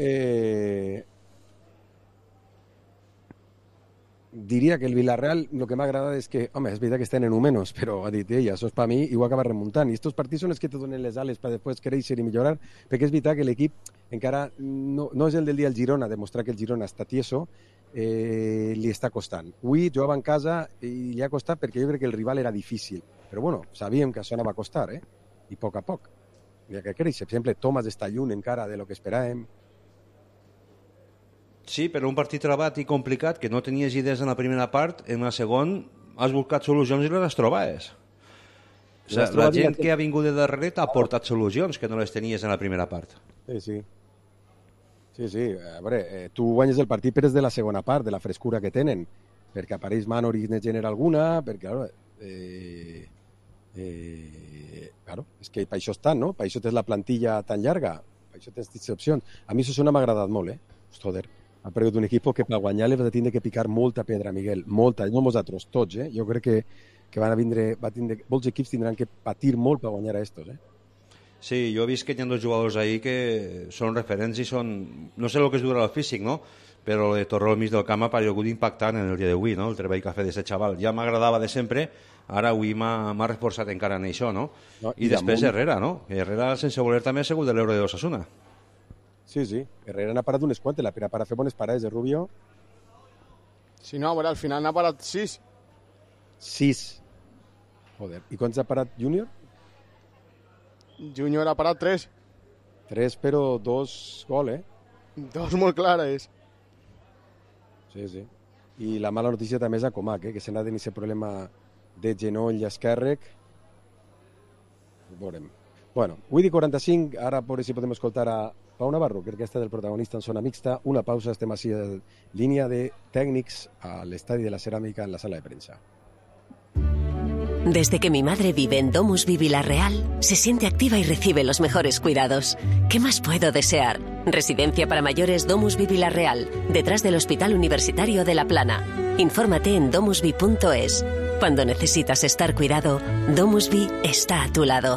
diria que el Villarreal el que m'ha agradat és que, home, és veritat que estan en menos, però ha dit ella, això és per mi i ho acaba remuntant. I aquests partits són els que te donen les ales per després créixer i millorar, perquè és veritat que l'equip encara no és el del dia al Girona, demostrar que el Girona està tieso, li està costant. Avui jugava en casa i li ha costat perquè jo crec que el rival era difícil, però bueno, sabíem que això anava a costar, i a poc. Hi ha que créixer. Per exemple, Thomas està lluny encara de lo que esperàvem. Sí, però un partit trabat i complicat, que no tenies idees en la primera part, en la segona has buscat solucions i les trobaves. O sigui, la gent que ha vingut de darrere t'ha portat solucions que no les tenies en la primera part. Sí. A veure, tu guanyes el partit però és de la segona part, de la frescura que tenen, perquè apareix Manor i ne genera alguna, perquè, claro, és que per això estan, no? Per això tens la plantilla tan llarga, per això tens aquestes opcions. A mi això m'ha agradat molt, Joder, ha perdut un equip que per guanyar-le va tindre que picar molta pedra, Miguel, molta, no nosaltres, tots, Jo crec que molts equips tindran que patir molt per guanyar a estos, Sí, jo he vist que hi ha 2 jugadors ahí que són referents i són... No sé el que es durà el físic, no? Però de Torró al mig del camp ha paregut impactant en el dia d'avui, no? El treball que ha fet aquest xaval. Ja m'agradava de sempre, ara avui m'ha reforçat encara en això, no? I després Herrera, no? Herrera, sense voler, també ha sigut de l'euro de Osasuna. Sí. Herrera n'ha parat unes quantes, la para fer bones parades de Rubio. Sí, no, a veure, al final n'ha parat 6. 6. Joder, i quants ha parat Júnior? Júnior ha parat 3. 3, però 2 gol, 2 molt clares. Sí. I la mala notícia també és a Comac, que se n'ha tenit aquest problema de genoll esquerre. Veurem. Bueno, 8:45, ara por si podem escoltar a Pau Navarro, que aquesta del protagonista en zona mixta. Una pausa, estem així en línia de tècnics a l'estadi de la Ceràmica en la sala de premsa. Desde que mi madre vive en Domus Vi Villarreal, se siente activa y recibe los mejores cuidados. ¿Qué más puedo desear? Residencia para mayores Domus Vi Villarreal, detrás del Hospital Universitario de La Plana. Infórmate en domusvi.es. Cuando necesitas estar cuidado, Domus Vi está a tu lado.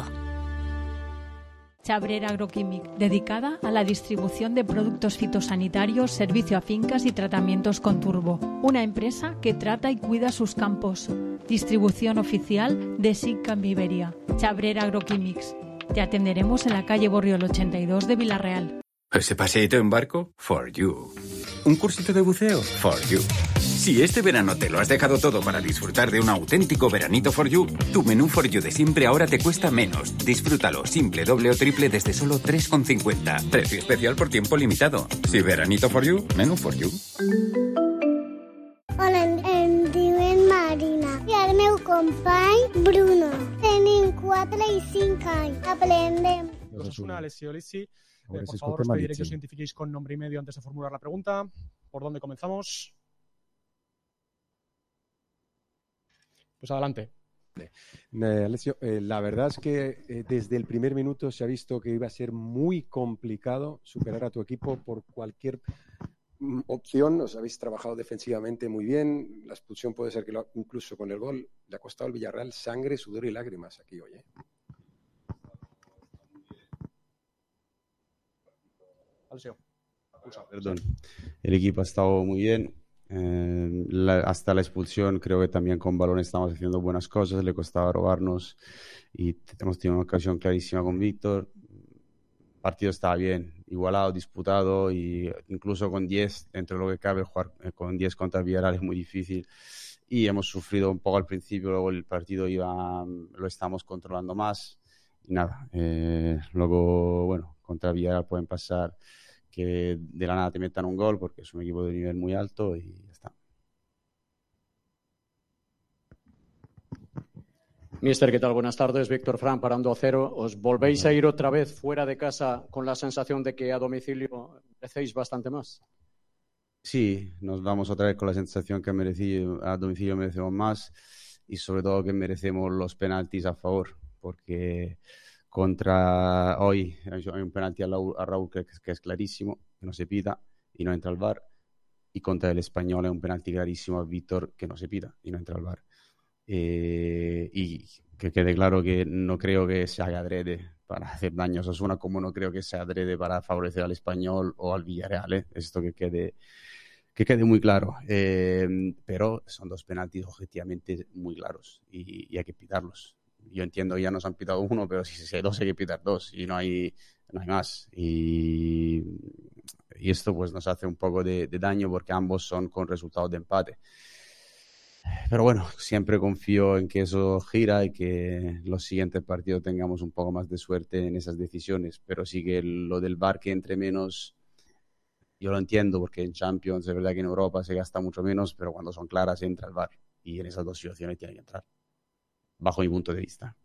Chabrera Agroquímic, dedicada a la distribución de productos fitosanitarios, servicio a fincas y tratamientos con turbo. Una empresa que trata y cuida sus campos. Distribución oficial de SICAM Iberia. Chabrera Agroquímics. Te atenderemos en la calle Borriol 82 de Villarreal. ¿Ese paseíto en barco? For you. ¿Un cursito de buceo? For you. Si este verano te lo has dejado todo para disfrutar de un auténtico veranito For you, tu menú For you de siempre ahora te cuesta menos. Disfrútalo simple, doble o triple desde solo 3,50. Precio especial por tiempo limitado. Si veranito For you, menú For you. Bruno. Tenim 4 i 5 anys. Aprendem. Osasuna, Alessio Lizzi. Por favor, os pediré que os identifiquéis con nombre y medio antes de formular la pregunta. ¿Por dónde comenzamos? Pues adelante. Alessio, la verdad es que desde el primer minuto se ha visto que iba a ser muy complicado superar a tu equipo por cualquier opción. Os habéis trabajado defensivamente muy bien. La expulsión puede ser que incluso con el gol le ha costado al Villarreal sangre, sudor y lágrimas aquí hoy. Perdón. El equipo ha estado muy bien. Hasta la expulsión creo que también con balón estamos haciendo buenas cosas, le costaba robarnos y hemos tenido una ocasión clarísima con Víctor. El partido estaba bien, igualado, disputado, y incluso con 10, dentro de lo que cabe, jugar con 10 contra el Villarreal es muy difícil y hemos sufrido un poco al principio, luego el partido lo estamos controlando más y nada, luego bueno, contra el Villarreal pueden pasar que de la nada te metan un gol porque es un equipo de nivel muy alto y ya está. Mister, ¿qué tal? Buenas tardes. Víctor Fran, para Ando Cero. ¿Os volvéis a ir otra vez fuera de casa con la sensación de que a domicilio merecéis bastante más? Sí, nos vamos otra vez con la sensación que a domicilio merecemos más y sobre todo que merecemos los penaltis a favor, porque contra hoy hay un penalti a Raúl que es clarísimo, que no se pita y no entra al VAR, y contra el Español hay un penalti clarísimo a Víctor que no se pita y no entra al VAR. Y que quede claro que no creo que se haga adrede para hacer daño a Osasuna, como no creo que sea adrede para favorecer al Español o al Villarreal, Esto que quede muy claro, pero son dos penaltis objetivamente muy claros y hay que pitarlos. Yo entiendo que ya nos han pitado uno, pero si hay dos hay que pitar dos y no hay más. Y esto pues nos hace un poco de daño porque ambos son con resultados de empate. Pero bueno, siempre confío en que eso gira y que los siguientes partidos tengamos un poco más de suerte en esas decisiones. Pero sí que lo del VAR que entre menos, yo lo entiendo porque en Champions es verdad que en Europa se gasta mucho menos, pero cuando son claras entra el VAR y en esas dos situaciones tiene que entrar, bajo mi punto de vista.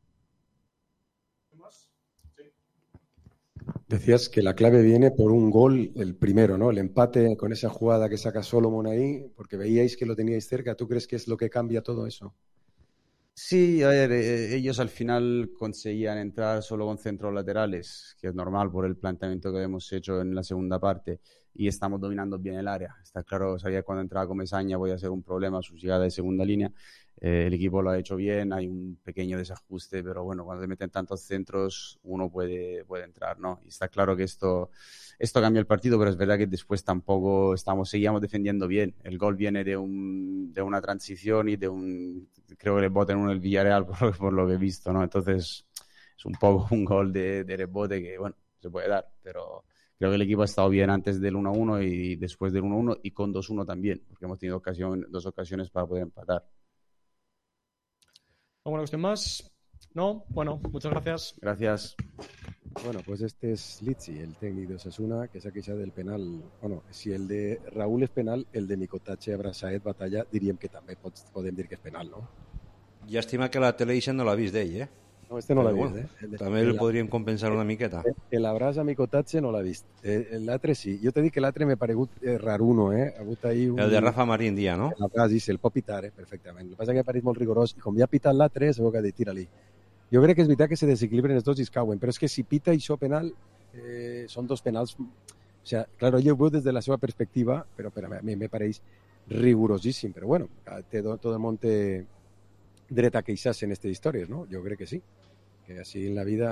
Decías que la clave viene por un gol, el primero, ¿no? El empate con esa jugada que saca Solomon ahí, porque veíais que lo teníais cerca. ¿Tú crees que es lo que cambia todo eso? Sí, a ver, ellos al final conseguían entrar solo con centros laterales, que es normal por el planteamiento que hemos hecho en la segunda parte, y estamos dominando bien el área. Está claro, sabía que cuando entraba Comesaña podía ser un problema su llegada de segunda línea. El equipo lo ha hecho bien, hay un pequeño desajuste, pero bueno, cuando se meten tantos centros uno puede entrar, ¿no? Y está claro que esto cambia el partido, pero es verdad que después tampoco seguíamos defendiendo bien. El gol viene de una transición y creo que le boten uno el Villarreal por lo que he visto, ¿no? Entonces es un poco un gol de rebote que, bueno, se puede dar, pero creo que el equipo ha estado bien antes del 1-1 y después del 1-1 y con 2-1 también, porque hemos tenido dos ocasiones para poder empatar. ¿Alguna cuestión más? ¿No? Bueno, muchas gracias. Gracias. Bueno, pues este es Lizzi, el técnico de Osasuna, que s'ha queixat del penal. Bueno, si el de Raúl és penal, el de Micotache a Brasaet Batalla diríem que també podem dir que és penal, no? Llàstima que la tele no l'ha vist d'ell, No, este no l'ha bueno, vist, També el podríem compensar una miqueta. El abraç a Micotache no l'ha vist. L'altre sí. Jo t'he dit que l'altre m'ha paregut raruno, Ha hagut ahí el de Rafa Marín Díaz, no? L'abraç, sí, el pot pitar, perfectament. El que passa és que ha parit molt rigorós i com ja ha pitat l'altre, segur que ha de tirar-li. Jo crec que és veritat que se desequilibren els dos i es cauen, però és que si pita això penal, són dos penals. O sea, claro, jo ho veu des de la seva perspectiva, però per a mi me pareix rigorosíssim. Però bueno, tot el món té dret a queixar-se en aquestes històries, no? Jo crec que sí. Que així en la vida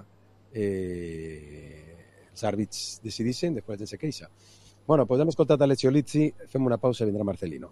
els àrbits decidixen, després se queixa. Bueno, pues hem escoltat Alessio Lizzi, fem una pausa i vindrà Marcelino.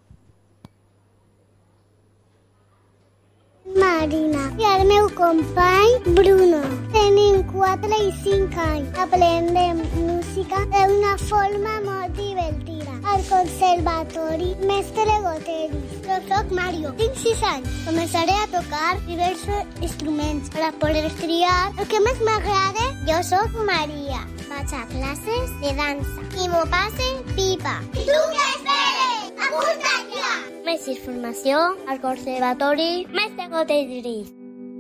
Marina i el meu company Bruno. Tenim 4 i 5 anys. Aprendem música d'una forma molt divertida. Al conservatori Mestre Goteris. Jo soc Mario, tinc 6 anys. Començaré a tocar diversos instruments per a poder triar el que més m'agrada. Jo soc Maria. Vaig a classes de dansa i m'ho passe pipa. I tu què esperes? Apunta't ja! Més informació al Conservatori Mestre Cotegris.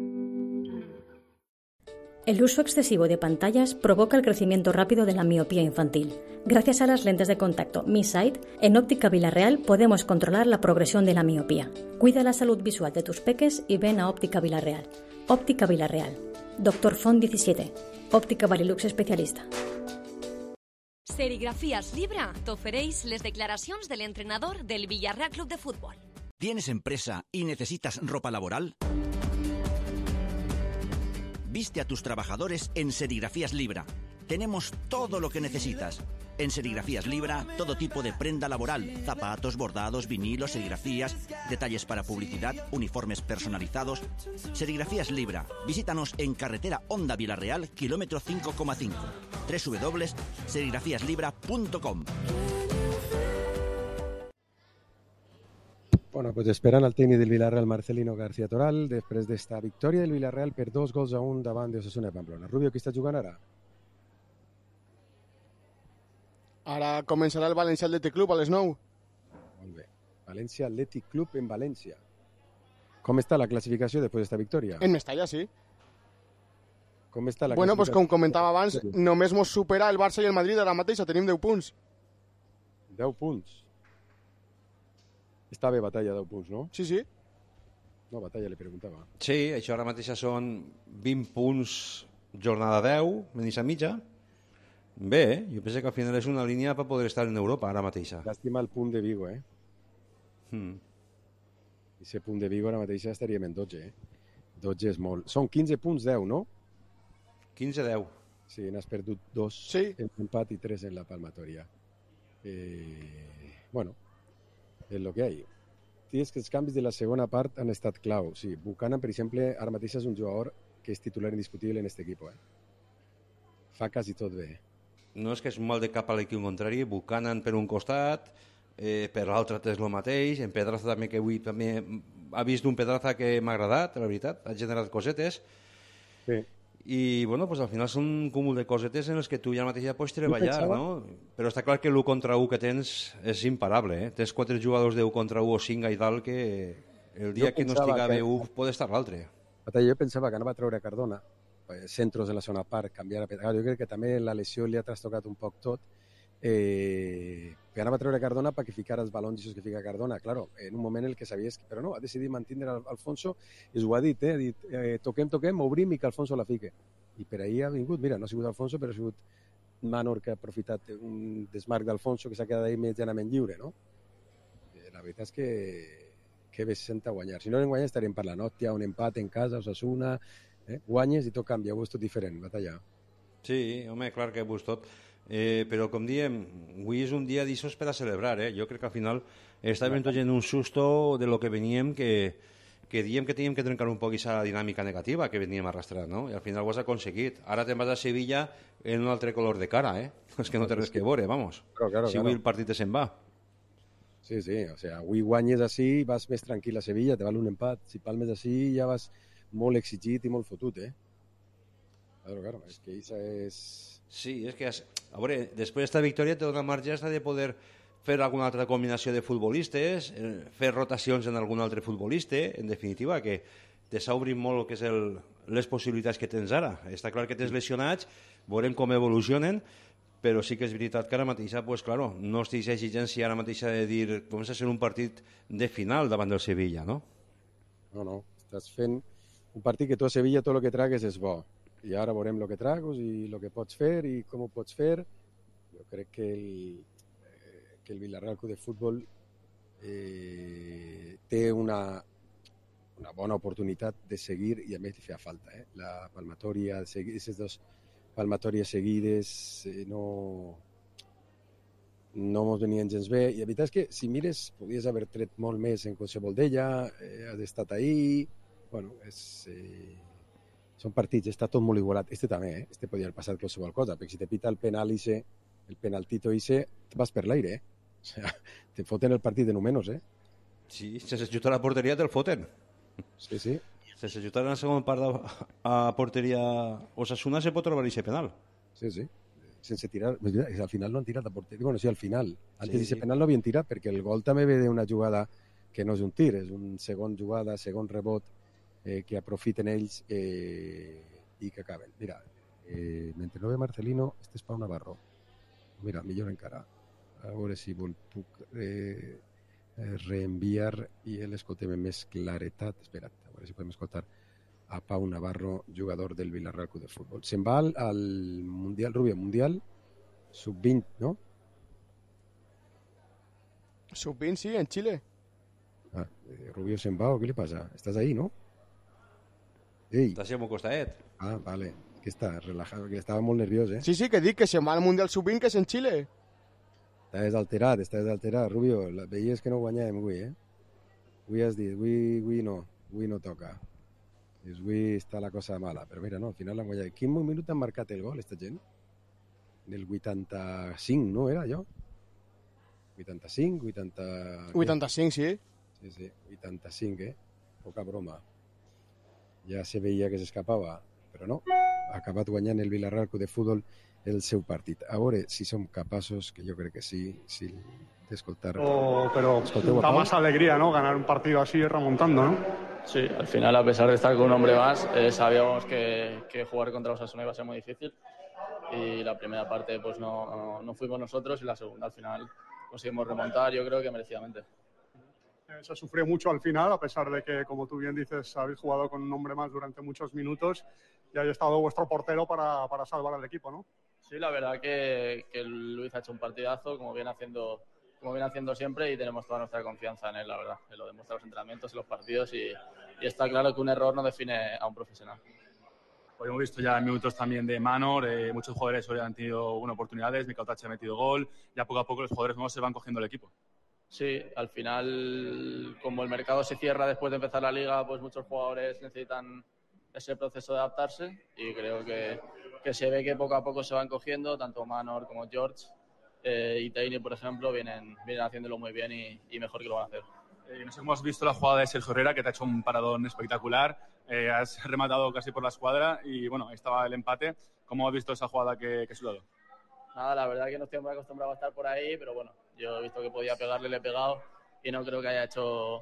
El uso excesivo de pantallas provoca el crecimiento rápido de la miopía infantil. Gracias a las lentes de contacto Mi Sight, en Óptica Vilarreal podemos controlar la progresión de la miopía. Cuida la salud visual de tus peques y ven a Óptica Vilarreal. Óptica Vilarreal. Dr. Font 17. Óptica Varilux especialista. Serigrafías Libra t'ofereix les declaracions de l'entrenador del Villarreal Club de Fútbol. ¿Tienes empresa y necesitas ropa laboral? Viste a tus trabajadores en Serigrafías Libra. Tenemos todo lo que necesitas. En Serigrafías Libra, todo tipo de prenda laboral, zapatos, bordados, vinilos, serigrafías, detalles para publicidad, uniformes personalizados. Serigrafías Libra. Visítanos en carretera Honda Vilarreal, kilómetro 5,5. www.serigrafíaslibra.com. Bueno, pues esperant el tècnic del Villarreal, Marcelino García Toral, després d'esta victòria del Villarreal per 2-1 davant d'Osasuna Pamplona. Rubio, qui està jugant ara? Ara començarà el València Athletic Club a les 9. Molt bé. València Athletic Club en València. Com està la classificació després d'esta victòria? En Mestalla, sí. Com està la Bueno, classificació? pues com comentava abans, només mos supera el Barça i el Madrid ara mateix, tenim 10 punts. 10 punts. Està bé Batalla, 10 punts, no? Sí, sí. No, Batalla li preguntava. Sí, això ara mateix són 20 punts jornada 10, menys a mitja. Bé, jo penso que al final és una línia per poder estar en Europa ara mateixa. Llàstima el punt de Vigo, I aquest punt de Vigo ara mateixa estaríem en 12, 12 és molt. Són 15 punts 10, no? 15-10. Sí, n'has perdut 2 en empat i 3 en la palmatòria. Bueno, és el que hi ha. És que els canvis de la segona part han estat clau. Sí, Buchanan, per exemple, ara mateix és un jugador que és titular indiscutible en aquest equip. Fa quasi tot bé. No és que és mal de cap a l'equip contrari, Buchanan per un costat, per l'altre és el mateix, en Pedraza també, que avui també ha vist un Pedraza que m'ha agradat, la veritat, ha generat cosetes. Sí. I, bueno, pues al final són un cúmul de cosetes en les que tu ja mateix ja pots treballar, no? Però està clar que l'1 contra 1 que tens és imparable, Tens 4 jugadors de 1 contra 1 o 5 i dalt que el dia que no estiga bé un pot estar l'altre. Jo pensava que anava a treure Cardona, centros en la segona part, canviar a Pedraza. Jo crec que també la lesió li ha trastocat un poc tot, que anava a treure Cardona perquè ficara els balons que fica Cardona, claro, en un moment en el que sabies, però no, ha decidit mantenir Alfonso i ho ha dit, ha dit, toquem, obrim i que Alfonso la fique. I per ahir ha vingut, mira, no ha sigut Alfonso, però ha sigut Manor que ha aprofitat un desmarc d'Alfonso que s'ha quedat ahí mitjanament lliure, no? La veritat és que bé se senta guanyar. Si no en guanyar estaríem parlant, no? Hi ha un empat en casa, Osasuna, guanyes i tot canvia, ho és tot diferent, Batalla. Sí, home, clar que ho és tot. Però com diem, avui és un dia d'aixòs per a celebrar, Jo crec que al final estàvem tots en un susto de lo que veníem, que diem que teníem que trencar un poc aquesta dinàmica negativa que veníem arrastrant, no? I al final ho has aconseguit. Ara te'n vas a Sevilla en un altre color de cara, És que no té res que veure, vamos. Si avui el partit se'n va. Sí, o sea, avui guanyes així, vas més tranquil a Sevilla, te val un empat. Si palmes així, ja vas molt exigit i molt fotut, Claro, és que això és... Sí, és que, a veure, després d'esta victòria te dona marge de poder fer alguna altra combinació de futbolistes, fer rotacions en algun altre futbolista, en definitiva, que te s'obrin molt el que és les possibilitats que tens ara. Està clar que tens lesionats, veurem com evolucionen, però sí que és veritat que ara mateixa, pues, claro, no estic exigència ara mateixa de dir comença a ser un partit de final davant del Sevilla, no? No, estàs fent un partit que tu a Sevilla tot el que tragues és bo. I ara veurem el que tragues i el que pots fer i com ho pots fer. Jo crec que el Villarreal Club de Futbol té una bona oportunitat de seguir, i a més li feia falta. La palmatòria, aquestes dues palmatòries seguides no ens venien gens bé. I la veritat és que, si mires, podies haver tret molt més en qualsevol d'ella, has estat ahí. Bueno, són partits, està tot molt igualat. Este també, este podia haver passat qualsevol cosa, perquè si te pita el penal el penaltito vas per l'aire, O sea, te foten el partit de no menos, Sí, sense xutar a la porteria te'l foten. Sí. Sense xutar en la segona part a porteria Osasuna se pot trobar aquest penal. Sí. Sense tirar, al final no han tirat a porteria. Bueno, sí, al final. Antes d'aquest penal no havien tirat, perquè el gol també ve d'una jugada que no és un tir, és un segon jugada, segon rebot que aprofiten ells i que acaben. Mira, mentre no ve Marcelino, este és Pau Navarro. Mira, millor encara. A veure si puc reenviar i l'escoltem amb més claretat. Espera't, a veure si podem escoltar a Pau Navarro, jugador del Villarreal Club de Fútbol. Se'n va al Mundial, Rubio, Mundial Sub-20, ¿no? Sub-20, sí, en Chile. Rubio se'n va o què li passa? Estàs ahí, no? Ei. Estàs al meu costadet. Vale. Que està relajado, que estava molt nerviós, Sí, que dic que se'n va al Mundial Sub-20, que és en Xile. Estàs alterat, Rubio. Veies que no guanyàvem avui, Avui has dit, avui no toca. Avui està la cosa mala, però mira, no, al final l'han guanyat. Quin minut han marcat el gol, esta gent? Del 85, no era allò? 85, 85, sí. Sí, 85, Poca broma. Ja se veia que s'escapava, però no. Ha acabat guanyant el Villarreal Club de Fútbol el seu partit. A veure si som capaços, que jo crec que sí, d'escoltar. Pero da más alegría, ¿no? Ganar un partido así remontando, ¿no? Sí, al final, a pesar de estar con un hombre más, sabíamos que jugar contra Osasuna iba a ser muy difícil. Y la primera parte pues no fuimos nosotros y la segunda al final conseguimos remontar, yo creo que merecidamente. Se sufrió mucho al final, a pesar de que, como tú bien dices, habéis jugado con un hombre más durante muchos minutos y haya estado vuestro portero para salvar al equipo, ¿no? Sí, la verdad que Luis ha hecho un partidazo, como viene haciendo siempre, y tenemos toda nuestra confianza en él, la verdad. Él lo demuestra en los entrenamientos, en los partidos, y está claro que un error no define a un profesional. Hoy hemos visto ya minutos también de Manor, muchos jugadores hoy han tenido oportunidades, Mikau Tachi ha metido gol, ya poco a poco los jugadores nuevos se van cogiendo el equipo. Sí, al final, como el mercado se cierra después de empezar la liga, pues muchos jugadores necesitan ese proceso de adaptarse y creo que se ve que poco a poco se van cogiendo, tanto Manor como George y Taini, por ejemplo, vienen haciéndolo muy bien y mejor que lo van a hacer. No sé cómo has visto la jugada de Sergio Herrera, que te ha hecho un paradón espectacular, has rematado casi por la escuadra y bueno, ahí estaba el empate. ¿Cómo has visto esa jugada que has dado? Nada, la verdad que no estoy muy acostumbrado a estar por ahí, pero bueno, yo he visto que podía pegarle, le he pegado y no creo que haya hecho...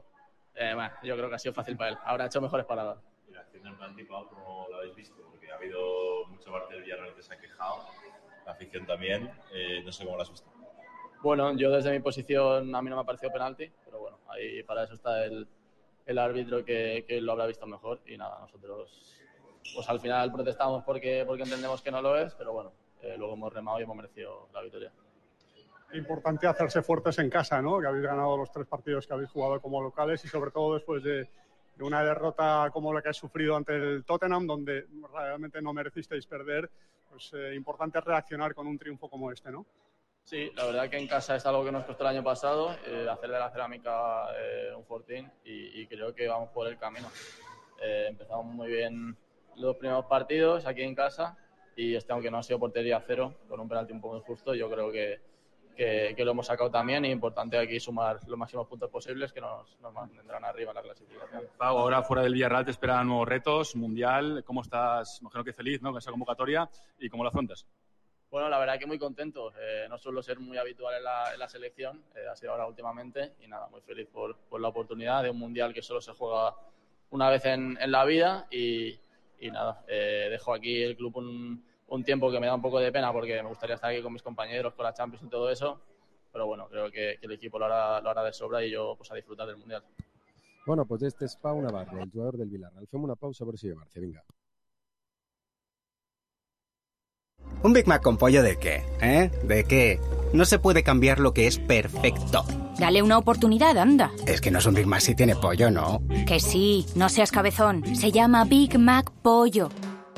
yo creo que ha sido fácil para él. Habrá hecho mejores paradas. ¿Y la acción del Pau, cómo lo habéis visto? Porque ha habido mucha parte del Villarreal que se ha quejado, la afición también, no sé cómo lo has visto. Bueno, yo desde mi posición a mí no me ha parecido penalti, pero bueno, ahí para eso está el árbitro que lo habrá visto mejor y nada, nosotros pues al final protestamos porque entendemos que no lo es, pero bueno, luego hemos remado y hemos merecido la victoria. Importante hacerse fuertes en casa, ¿no? Que habéis ganado los 3 partidos que habéis jugado como locales y sobre todo después de una derrota como la que has sufrido ante el Tottenham, donde realmente no merecisteis perder, pues importante reaccionar con un triunfo como este, ¿no? Sí, la verdad que en casa es algo que nos costó el año pasado, hacer de la cerámica un fortín y creo que vamos por el camino. Empezamos muy bien los primeros partidos aquí en casa y aunque no ha sido portería cero, con un penalti un poco injusto, yo creo que lo hemos sacado también y importante aquí sumar los máximos puntos posibles que nos mantendrán arriba en la clasificación. Pau, ahora fuera del Villarreal te esperan nuevos retos, Mundial, ¿cómo estás? Imagino que feliz, ¿no?, con esa convocatoria y cómo lo afrontas. Bueno, la verdad que muy contento. No suelo ser muy habitual en la selección, ha sido ahora últimamente y nada, muy feliz por la oportunidad de un Mundial que solo se juega una vez en la vida y nada, dejo aquí el club un tiempo que me da un poco de pena porque me gustaría estar aquí con mis compañeros, con la Champions y todo eso, pero bueno, creo que el equipo lo hará de sobra y yo pues a disfrutar del Mundial. Bueno, pues este es Pau Navarro, el jugador del Villarreal. Fem una pausa por si Marce, venga. ¿Un Big Mac con pollo de qué? ¿De qué? No se puede cambiar lo que es perfecto. Dale una oportunidad, anda. Es que no es un Big Mac si tiene pollo, ¿no? Que sí, no seas cabezón. Se llama Big Mac Pollo.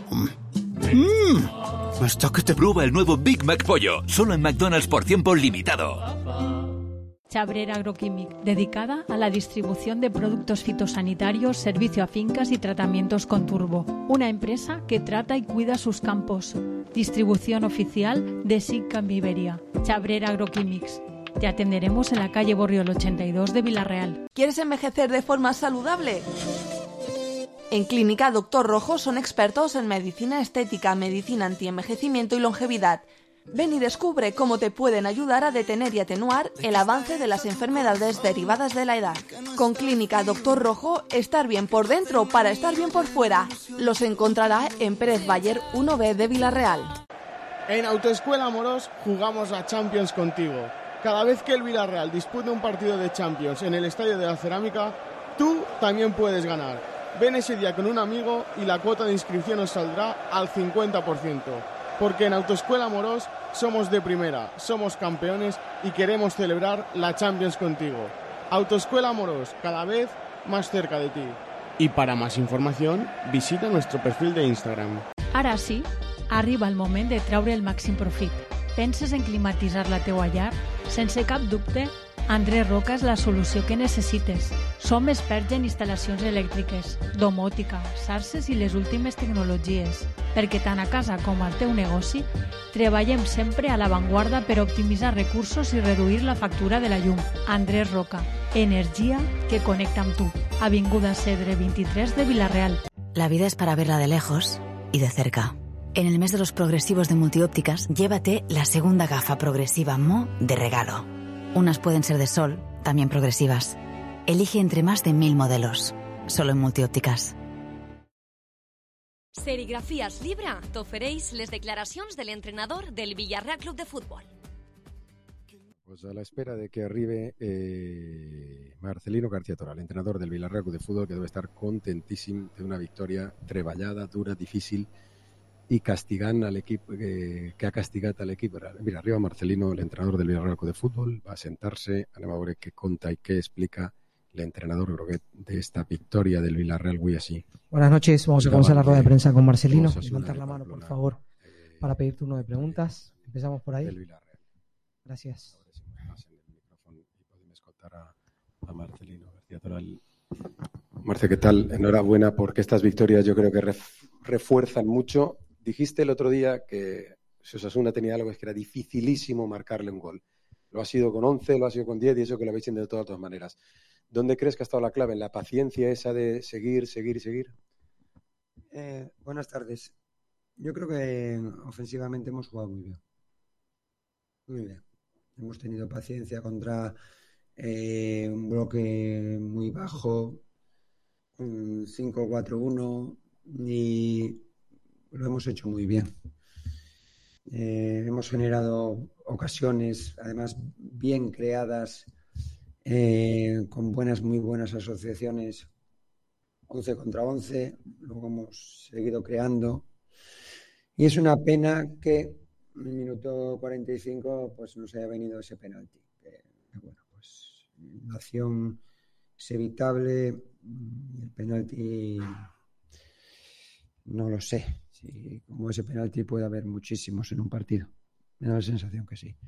Hasta que te prueba el nuevo Big Mac Pollo, solo en McDonald's por tiempo limitado. Chabrera Agroquímic, dedicada a la distribución de productos fitosanitarios, servicio a fincas y tratamientos con turbo. Una empresa que trata y cuida sus campos. Distribución oficial de SICAM Iberia. Chabrera Agroquímics. Te atenderemos en la calle Borriol 82 de Villarreal. ¿Quieres envejecer de forma saludable? En Clínica Doctor Rojo son expertos en medicina estética, medicina antienvejecimiento y longevidad. Ven y descubre cómo te pueden ayudar a detener y atenuar el avance de las enfermedades derivadas de la edad. Con Clínica Doctor Rojo, estar bien por dentro para estar bien por fuera. Los encontrará en Pérez Bayer 1B de Villarreal. En Autoescuela Amorós jugamos a Champions contigo. Cada vez que el Villarreal dispute un partido de Champions en el Estadio de la Cerámica, tú también puedes ganar. Ven ese día con un amigo y la cuota de inscripción os saldrá al 50%. Porque en Autoescuela Amorós somos de primera, somos campeones y queremos celebrar la Champions contigo. Autoescuela Amorós, cada vez más cerca de ti. Y para más información, visita nuestro perfil de Instagram. Ara sí, arriba el moment de treure el màxim profit. Penses en climatitzar la teua llar? Sense cap dubte, Andrés Roca és la solució que necessites. Som experts en instal·lacions elèctriques, domòtica, xarxes i les últimes tecnologies, perquè tant a casa com al teu negoci treballem sempre a l'avantguarda per optimitzar recursos i reduir la factura de la llum. Andrés Roca, energia que connecta amb tu. Avinguda Cedre 23 de Villarreal. La vida es para verla de lejos y de cerca. En el mes de los progresivos de Multiópticas, llévate la segunda gafa progresiva Mo de regalo. Unas pueden ser de sol, también progresivas. Elige entre más de 1000 modelos. Solo en Multiópticas. Serigrafías Libra t'ofereix les declaracions de l'entrenador del Villarreal Club de Fútbol. Pues a la espera de que arribe Marcelino García Toral, entrenador del Villarreal Club de Fútbol, que debe estar contentísimo de una victoria treballada, dura, difícil, i castigant l'equip que ha castigat l'equip. Mira, arriba Marcelino, l'entrenador del Villarreal Club de Fútbol, va a sentarse, anem a veure què conta i què explica l'entrenador groguet de esta victoria del Villarreal avui així. Buenas noches, vamos a comenzar la rueda de prensa con Marcelino. Levantar la mano, por favor, para pedir turno de preguntas. Empezamos por ahí. Gracias. Podem escoltar a Marcelino García Toral. Marce, ¿qué tal? Enhorabuena, porque estas victorias yo creo que refuerzan mucho. Dijiste el otro día que si Osasuna tenía algo es que era dificilísimo marcarle un gol. Lo ha sido con 11, lo ha sido con 10 y eso que lo habéis intentado de todas maneras. ¿Dónde crees que ha estado la clave? ¿En la paciencia esa de seguir, seguir y seguir? Buenas tardes. Yo creo que ofensivamente hemos jugado muy bien. Muy bien. Hemos tenido paciencia contra un bloque muy bajo, un 5-4-1 y lo hemos hecho muy bien. Hemos generado ocasiones, además bien creadas, con muy buenas asociaciones, 11 contra 11, luego hemos seguido creando y es una pena que en el minuto 45 pues nos haya venido ese penalti. Bueno, pues la acción es evitable, el penalti no lo sé. Sí, como ese penalti puede haber muchísimos en un partido. Me da la sensación que sí.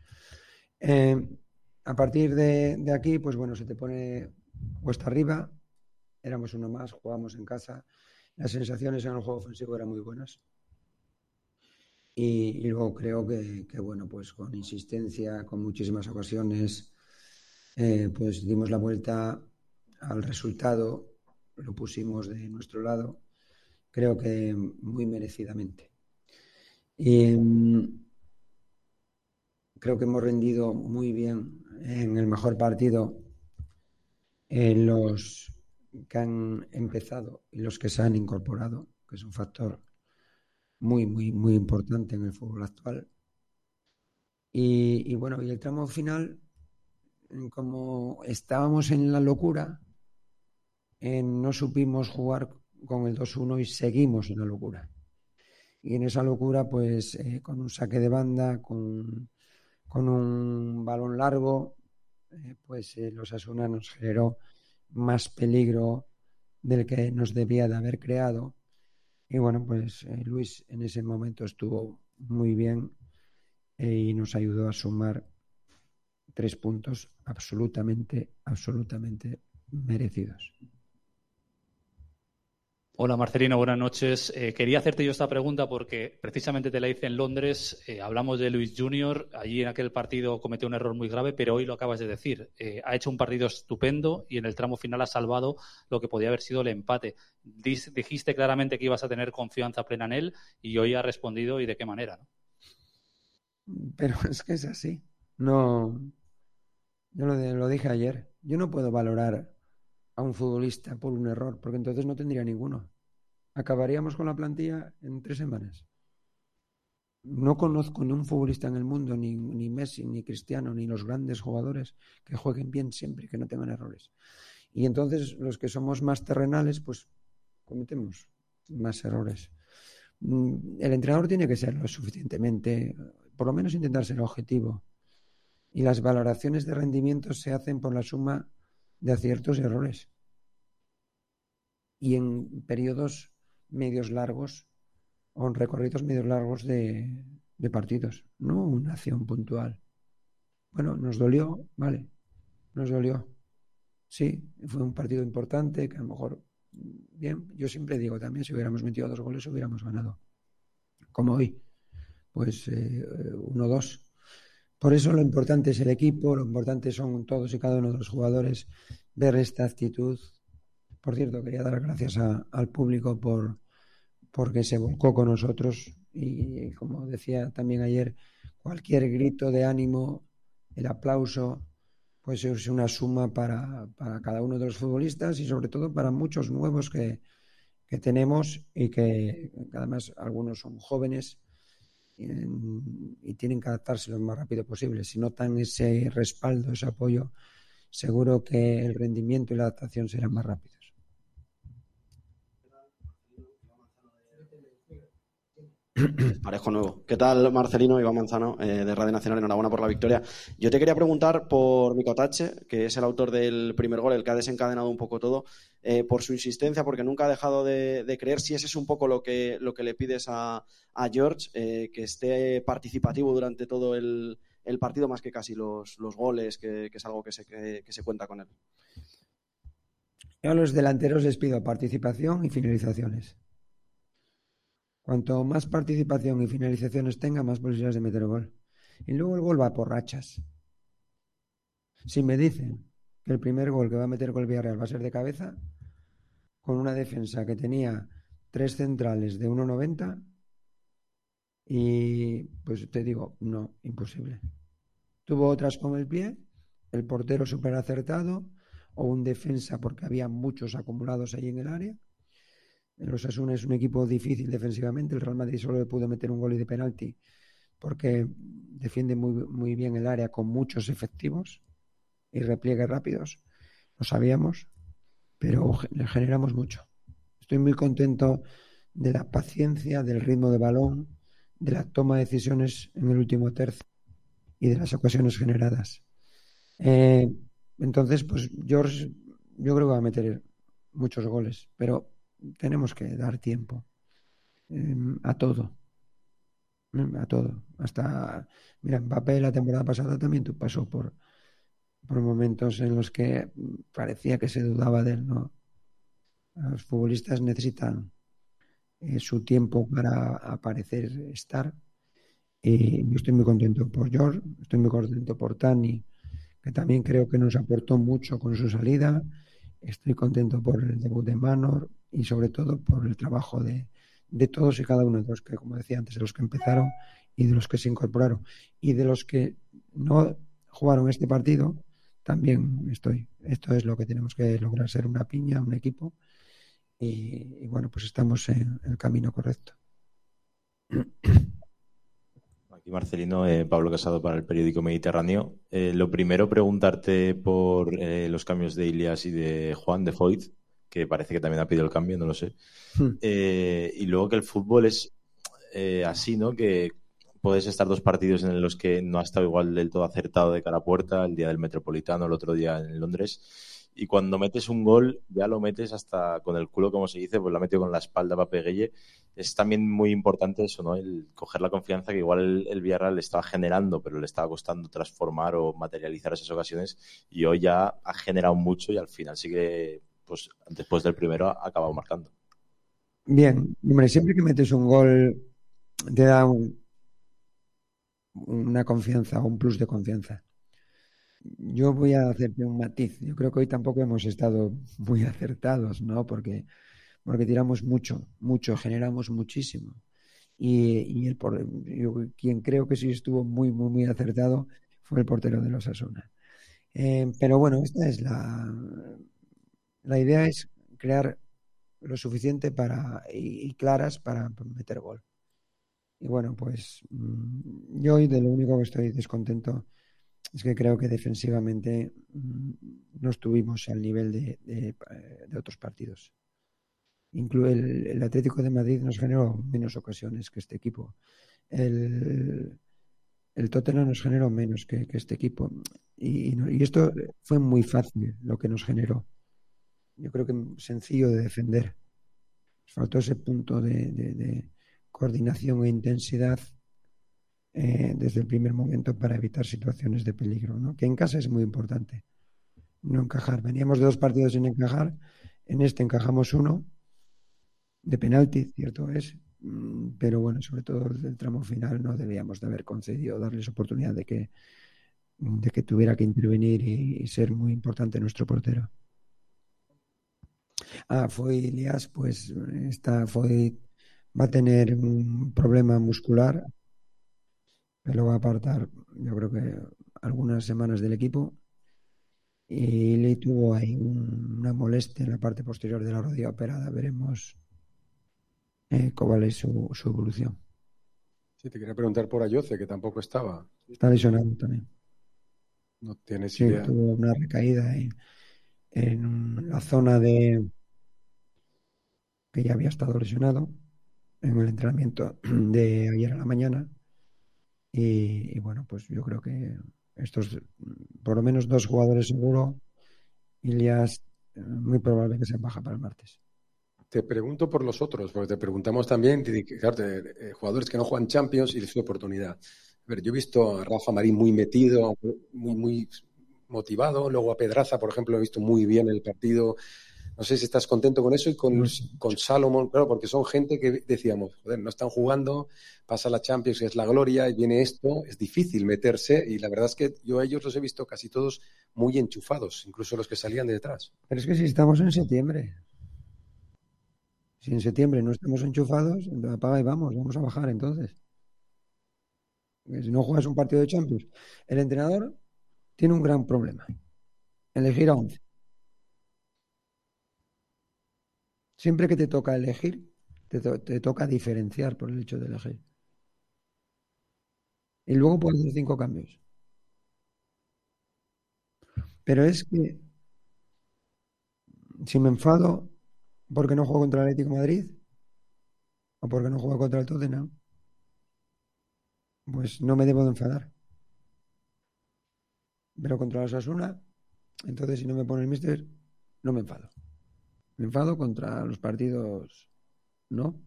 A partir de aquí, pues bueno, se te pone cuesta arriba. Éramos uno más, jugábamos en casa. Las sensaciones en el juego ofensivo eran muy buenas. Y luego creo que bueno, pues con insistencia, con muchísimas ocasiones, pues dimos la vuelta al resultado, lo pusimos de nuestro lado. Creo que muy merecidamente. Y creo que hemos rendido muy bien en el mejor partido en los que han empezado y los que se han incorporado, que es un factor muy importante en el fútbol actual. Y bueno, y el tramo final, como estábamos en la locura, no supimos jugar con el 2-1 y seguimos en la locura. Y en esa locura, pues con un saque de banda, con un balón largo, pues los Osasuna nos generó más peligro del que nos debía de haber creado. Y bueno, pues Luis en ese momento estuvo muy bien y nos ayudó a sumar 3 puntos absolutamente merecidos. Hola Marcelino, buenas noches. Quería hacerte yo esta pregunta porque precisamente te la hice en Londres. Hablamos de Luis Junior. Allí en aquel partido cometió un error muy grave, pero hoy lo acabas de decir. Ha hecho un partido estupendo y en el tramo final ha salvado lo que podía haber sido el empate. Dijiste claramente que ibas a tener confianza plena en él y hoy ha respondido y de qué manera, ¿no? Pero es que es así. No, yo lo dije ayer. Yo no puedo valorar a un futbolista por un error, porque entonces no tendría ninguno. Acabaríamos con la plantilla en 3 semanas. No conozco ni un futbolista en el mundo, ni Messi, ni Cristiano, ni los grandes jugadores que jueguen bien siempre, que no tengan errores. Y entonces los que somos más terrenales, pues cometemos más errores. El entrenador tiene que ser lo suficientemente, por lo menos intentar ser objetivo. Y las valoraciones de rendimiento se hacen por la suma de aciertos y errores. Y en periodos medios largos o en recorridos medios largos de partidos, no una acción puntual. Bueno, nos dolió, vale, nos dolió. Sí, fue un partido importante que a lo mejor, bien, yo siempre digo también, si hubiéramos metido 2 goles hubiéramos ganado. Como hoy, pues 1-2. Por eso lo importante es el equipo, lo importante son todos y cada uno de los jugadores, ver esta actitud. Por cierto, quería dar gracias al público porque se volcó con nosotros y, como decía también ayer, cualquier grito de ánimo, el aplauso, pues es una suma para cada uno de los futbolistas y sobre todo para muchos nuevos que tenemos y que además algunos son jóvenes y tienen que adaptarse lo más rápido posible. Si notan ese respaldo, ese apoyo, seguro que el rendimiento y la adaptación serán más rápidos. Parejo nuevo. ¿Qué tal, Marcelino? Iván Manzano, de Radio Nacional, enhorabuena por la victoria. Yo te quería preguntar por Miko Tache, que es el autor del primer gol, el que ha desencadenado un poco todo, por su insistencia, porque nunca ha dejado de creer, si ese es un poco lo que le pides a George, que esté participativo durante todo el partido, más que casi los goles, que es algo que se cuenta con él. Yo a los delanteros les pido participación y finalizaciones. Cuanto más participación y finalizaciones tenga, más posibilidades de meter el gol. Y luego el gol va por rachas. Si me dicen que el primer gol que va a meter con el Villarreal va a ser de cabeza, con una defensa que tenía 3 centrales de 1,90, y pues te digo, no, imposible. Tuvo otras con el pie, el portero súper acertado, o un defensa porque había muchos acumulados ahí en el área. El Osasuna es un equipo difícil defensivamente. El Real Madrid solo le pudo meter un gol y de penalti porque defiende muy, muy bien el área con muchos efectivos y repliegues rápidos. Lo sabíamos, pero le generamos mucho. Estoy muy contento de la paciencia, del ritmo de balón, de la toma de decisiones en el último tercio y de las ocasiones generadas. Entonces, pues George, yo creo que va a meter muchos goles, pero tenemos que dar tiempo a todo. Hasta, mira, Mbappé la temporada pasada también pasó por momentos en los que parecía que se dudaba de él, ¿no? Los futbolistas necesitan su tiempo para aparecer, estar. Y yo estoy muy contento por George, estoy muy contento por Tani, que también creo que nos aportó mucho con su salida. Estoy contento por el debut de Manor y sobre todo por el trabajo de todos y cada uno de los que, como decía antes, de los que empezaron y de los que se incorporaron y de los que no jugaron este partido, también estoy. Esto es lo que tenemos que lograr, ser una piña, un equipo y bueno, pues estamos en el camino correcto. Aquí Marcelino, Pablo Casado para el periódico Mediterráneo. Lo primero, preguntarte por los cambios de Ilias y de Juan, de Foyt, que parece que también ha pedido el cambio, no lo sé. Y luego que el fútbol es así, ¿no? Que puedes estar 2 partidos en los que no ha estado igual del todo acertado de cara a puerta, el día del Metropolitano, el otro día en Londres. Y cuando metes un gol, ya lo metes hasta con el culo, como se dice, pues lo ha metido con la espalda para Peguelle. Es también muy importante eso, ¿no? El coger la confianza que igual el Villarreal le estaba generando, pero le estaba costando transformar o materializar esas ocasiones. Y hoy ya ha generado mucho y al final sí que, pues después del primero, ha acabado marcando. Bien, hombre, siempre que metes un gol te da una confianza, un plus de confianza. Yo voy a hacerte un matiz. Yo creo que hoy tampoco hemos estado muy acertados, ¿no? Porque tiramos mucho, generamos muchísimo. y yo, quien creo que sí estuvo muy, muy, muy acertado fue el portero de los Osasuna. Pero bueno, esta es la idea es crear lo suficiente y claras para meter gol. Y bueno, pues yo hoy de lo único que estoy descontento es que creo que defensivamente no estuvimos al nivel de otros partidos. El Atlético de Madrid nos generó menos ocasiones que este equipo. El Tottenham nos generó menos que este equipo. Y esto fue muy fácil lo que nos generó. Yo creo que sencillo de defender. Faltó ese punto de coordinación e intensidad desde el primer momento para evitar situaciones de peligro, ¿no? Que en casa es muy importante no encajar. Veníamos de 2 partidos sin encajar, en este encajamos 1 de penalti, cierto es, pero bueno, sobre todo el tramo final no debíamos de haber concedido, darles oportunidad de que tuviera que intervenir y ser muy importante nuestro portero. Fue Ilias, pues va a tener un problema muscular, que lo va a apartar, yo creo que algunas semanas del equipo, y le tuvo ahí una molestia en la parte posterior de la rodilla operada. Veremos cuál es su evolución. Sí, te quería preguntar por Ayoce, que tampoco estaba. Está lesionado también. No tienes idea. Tuvo una recaída en la zona que ya había estado lesionado en el entrenamiento de ayer a la mañana. Y bueno, pues yo creo que estos, por lo menos 2 jugadores seguro, Ilias, muy probable que se baja para el martes. Te pregunto por los otros, porque te preguntamos también, claro, jugadores que no juegan Champions y su oportunidad. A ver, yo he visto a Rafa Marín muy metido, muy, muy motivado, luego a Pedraza, por ejemplo, he visto muy bien el partido. No sé si estás contento con eso y con Salomón, claro, porque son gente que decíamos, joder, no están jugando, pasa la Champions, que es la gloria, y viene esto, es difícil meterse, y la verdad es que yo a ellos los he visto casi todos muy enchufados, incluso los que salían de detrás. Pero es que si estamos en septiembre, si en septiembre no estamos enchufados, apaga y vamos a bajar entonces. Porque si no juegas un partido de Champions, el entrenador tiene un gran problema, elegir a 11. Siempre que te toca elegir, te toca diferenciar por el hecho de elegir. Y luego puedes hacer 5 cambios. Pero es que si me enfado porque no juego contra el Atlético de Madrid o porque no juego contra el Tottenham, pues no me debo de enfadar. Pero contra los Osasuna, entonces si no me pone el míster, no me enfado. Me enfado contra los partidos. No.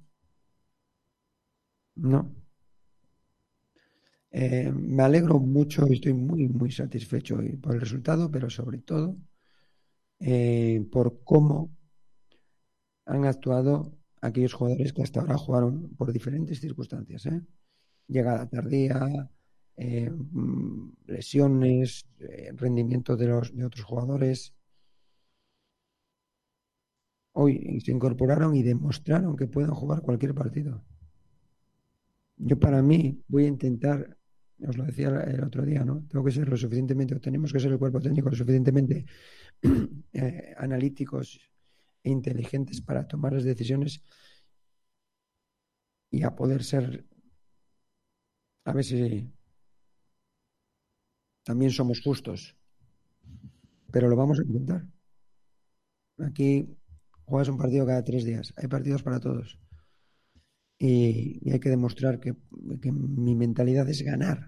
Me alegro mucho y estoy muy, muy satisfecho por el resultado, pero sobre todo por cómo han actuado aquellos jugadores que hasta ahora jugaron por diferentes circunstancias. Llegada tardía, lesiones, rendimiento de otros jugadores. Hoy se incorporaron y demostraron que pueden jugar cualquier partido. Yo para mí voy a intentar, os lo decía el otro día, ¿no? Tenemos que ser el cuerpo técnico lo suficientemente analíticos e inteligentes para tomar las decisiones y a poder ser, a ver si también somos justos, pero lo vamos a intentar. Aquí juegas un partido cada 3 días, hay partidos para todos y hay que demostrar que mi mentalidad es ganar.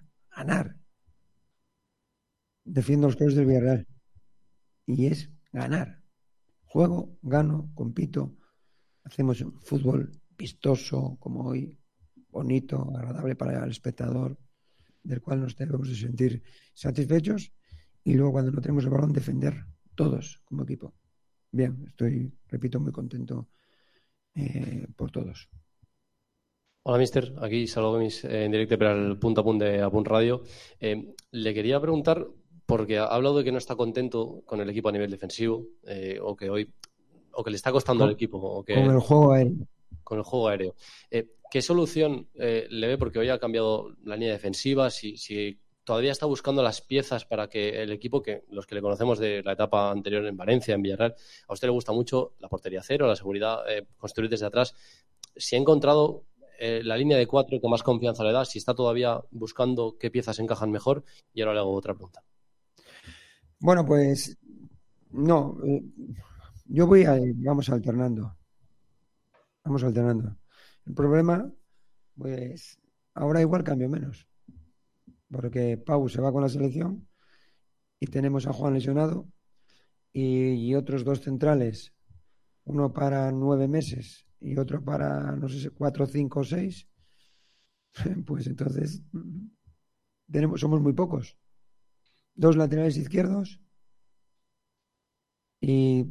Defiendo los colores del Villarreal y es ganar. Juego, gano, compito, hacemos un fútbol vistoso como hoy, bonito, agradable para el espectador, del cual nos debemos de sentir satisfechos, y luego cuando no tenemos el balón defender todos como equipo. Bien, estoy, repito, muy contento por todos. Hola, míster. Aquí Salvador Gomis en directo para el Punto a Punto de Apunt Radio. Le quería preguntar, porque ha hablado de que no está contento con el equipo a nivel defensivo, o que le está costando al equipo. Con el juego aéreo. Con el juego aéreo. ¿qué solución le ve? Porque hoy ha cambiado la línea defensiva, si todavía está buscando las piezas para que el equipo, que los que le conocemos de la etapa anterior en Valencia, en Villarreal, a usted le gusta mucho la portería cero, la seguridad, construir desde atrás. Si ha encontrado la línea de 4 que más confianza le da, si está todavía buscando qué piezas encajan mejor, y ahora le hago otra pregunta. Bueno, pues no, vamos alternando. El problema, pues ahora igual cambio menos, porque Pau se va con la selección y tenemos a Juan lesionado y otros 2 centrales, uno para 9 meses y otro para, no sé, 4, 5 o 6, pues entonces somos muy pocos. 2 laterales izquierdos y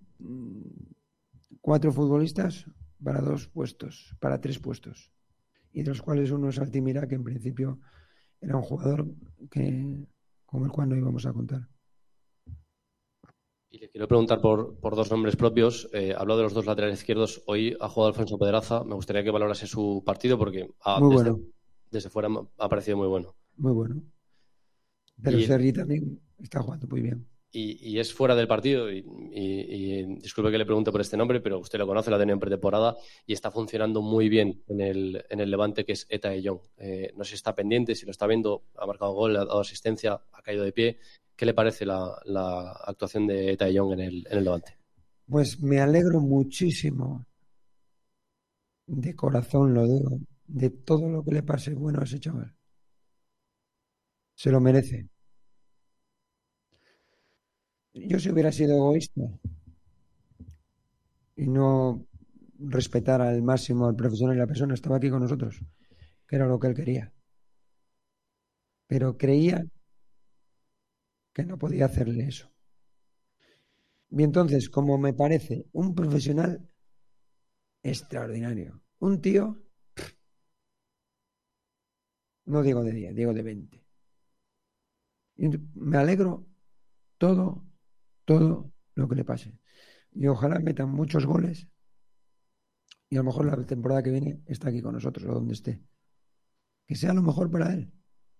4 futbolistas para 2 puestos, para 3 puestos, y de los cuales uno es Altimira, que en principio era un jugador con el cual no íbamos a contar. Y le quiero preguntar por 2 nombres propios. Habló de los 2 laterales izquierdos. Hoy ha jugado Alfonso Pedraza. Me gustaría que valorase su partido porque desde fuera ha parecido muy bueno. Muy bueno. Pero Sergi también está jugando muy bien. Y es fuera del partido, y disculpe que le pregunte por este nombre, pero usted lo conoce, lo ha tenido en pretemporada y está funcionando muy bien en el Levante, que es Etae Young. No sé si está pendiente, si lo está viendo, ha marcado gol, ha dado asistencia, ha caído de pie. ¿Qué le parece la actuación de Etae Young en el Levante? Pues me alegro muchísimo, de corazón lo digo, de todo lo que le pase bueno a ese chaval. Se lo merece. Yo, si hubiera sido egoísta y no respetar al máximo al profesional y la persona, estaba aquí con nosotros, que era lo que él quería. Pero creía que no podía hacerle eso. Y entonces, como me parece un profesional extraordinario, un tío, no digo de 10, digo de 20. Y me alegro todo lo que le pase. Y ojalá metan muchos goles y a lo mejor la temporada que viene está aquí con nosotros o donde esté. Que sea lo mejor para él.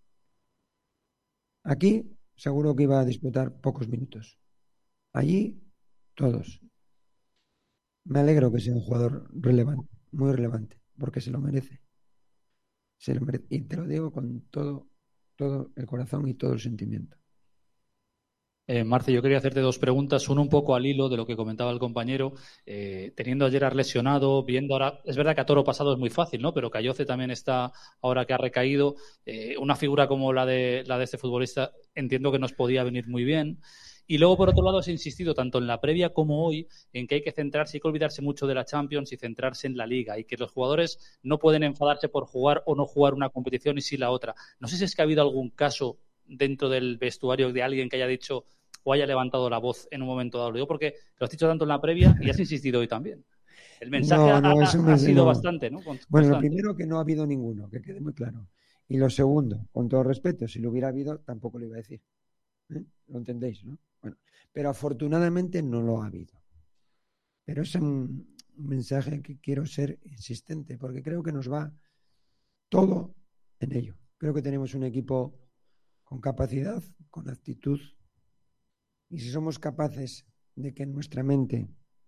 Aquí seguro que iba a disputar pocos minutos. Allí, todos. Me alegro que sea un jugador relevante, muy relevante, porque se lo merece. Se lo merece. Y te lo digo con todo el corazón y todo el sentimiento. Marce, yo quería hacerte 2 preguntas, una un poco al hilo de lo que comentaba el compañero, teniendo a Gerard lesionado, viendo ahora, es verdad que a toro pasado es muy fácil, ¿no? Pero Cayoce también está, ahora que ha recaído, una figura como la de este futbolista, entiendo que nos podía venir muy bien. Y luego, por otro lado, has insistido tanto en la previa como hoy en que hay que centrarse, hay que olvidarse mucho de la Champions y centrarse en la Liga, y que los jugadores no pueden enfadarse por jugar o no jugar una competición y sí la otra. No sé si es que ha habido algún caso dentro del vestuario de alguien que haya dicho o haya levantado la voz en un momento dado. Lo digo porque lo has dicho tanto en la previa y has insistido hoy también. El mensaje ha sido bastante, ¿no? Bueno, lo primero, que no ha habido ninguno, que quede muy claro. Y lo segundo, con todo respeto, si lo hubiera habido, tampoco lo iba a decir. ¿Lo entendéis, no? Bueno, pero afortunadamente no lo ha habido. Pero es un mensaje que quiero ser insistente, porque creo que nos va todo en ello. Creo que tenemos un equipo con capacidad, con actitud, y si somos capaces de que en nuestra mente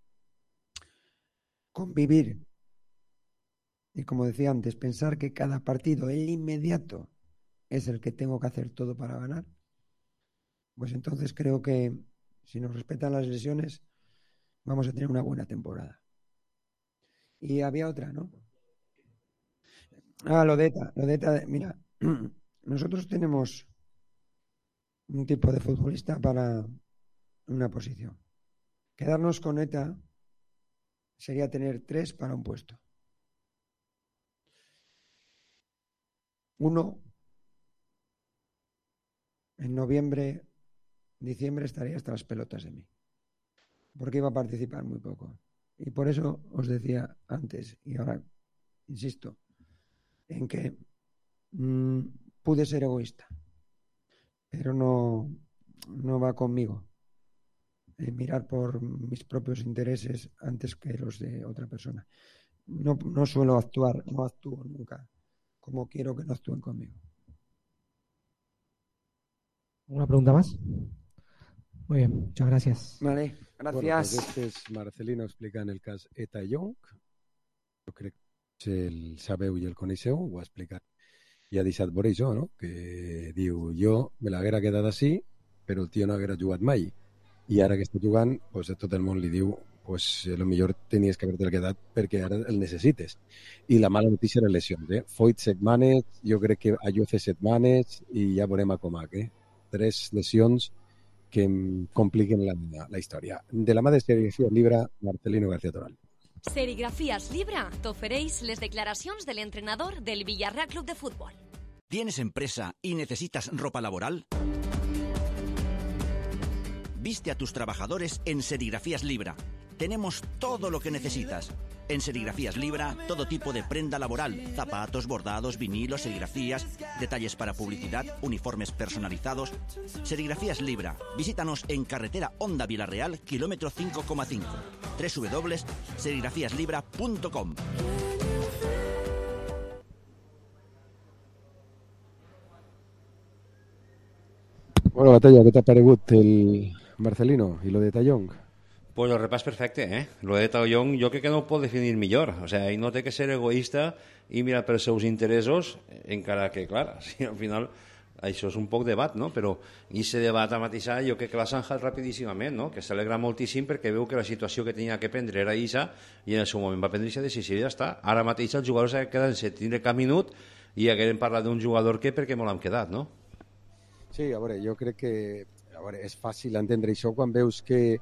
convivir y, como decía antes, pensar que cada partido, el inmediato, es el que tengo que hacer todo para ganar, pues entonces creo que si nos respetan las lesiones vamos a tener una buena temporada. Y había otra, ¿no? Lo de ETA, mira, nosotros tenemos un tipo de futbolista para una posición. Quedarnos con ETA sería tener 3 para un puesto. Uno, en noviembre, diciembre estaría hasta las pelotas de mí, porque iba a participar muy poco. Y por eso os decía antes, y ahora insisto, en que pude ser egoísta, pero no va conmigo mirar por mis propios intereses antes que los de otra persona. no suelo actuar, no actúo nunca como quiero que no actúen conmigo. ¿Una pregunta más? Muy bien, muchas gracias. Vale, gracias. Bueno, pues Marcelino explicant el cas Eta Young. Jo crec que el sabeu i el coneixeu, ho ha explicat. I ha deixat por això, no? Que diu, jo me l'haguera quedat així, però el tio no haguera jugat mai. I ara que està jugant, pues, tot el món li diu pues lo millor tenies que haver-te quedat perquè ara el necessites. I la mala notícia era lesions, eh? Foyt setmanes, jo crec que Ayoce setmanes i ja veurem a Comac, eh? 3 lesions que em compliquen la història. De la mà de Serigrafías Libra, Marcelino García Toral. Serigrafías Libra t'ofereix les declaracions de l'entrenador del Villarreal Club de Fútbol. ¿Tienes empresa y necesitas ropa laboral? Viste a tus trabajadores en Serigrafías Libra. Tenemos todo lo que necesitas. En Serigrafías Libra, todo tipo de prenda laboral, zapatos, bordados, vinilos, serigrafías, detalles para publicidad, uniformes personalizados. Serigrafías Libra. Visítanos en carretera Honda Villarreal, kilómetro 5,5. www.serigrafíaslibra.com. Bueno, Batalla, què t'ha paregut el Marcelino i lo de Tallong? Pues el repàs perfecte, eh? Lo de Tallong jo crec que no ho pot definir millor. O sea, ell no té que ser egoista i mirar pels seus interessos, encara que, clar, si al final això és un poc debat, no? Però aquest debat a matisar jo crec que l'ha zanjat rapidíssimament, no? Que s'alegra moltíssim perquè veu que la situació que tenia que prendre era aquesta i en el seu moment va prendre aquesta decisió i ja està. Ara mateix els jugadors queden sense tindre cap minut i haguem parlat d'un jugador que perquè me l'hem quedat, no? Sí, a veure, jo crec que és fàcil entendre això quan veus que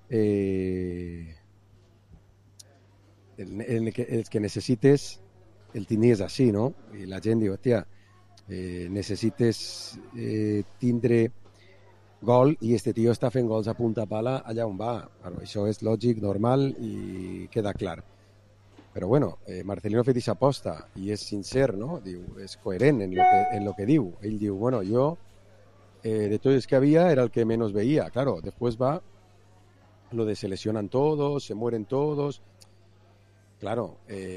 el que necessites el tenies així, no? I la gent diu, hòstia, necessites tindre gol i este tio està fent gols a punta pala allà on va. Bueno, això és lògic, normal i queda clar. Però bueno, Marcelino ha fet aquesta aposta i és sincer, no? Diu, és coherent en lo que diu. Ell diu, bueno, jo de todos los que había era el que menos veía. Claro, después va lo de se lesionan todos, se mueren todos. Claro,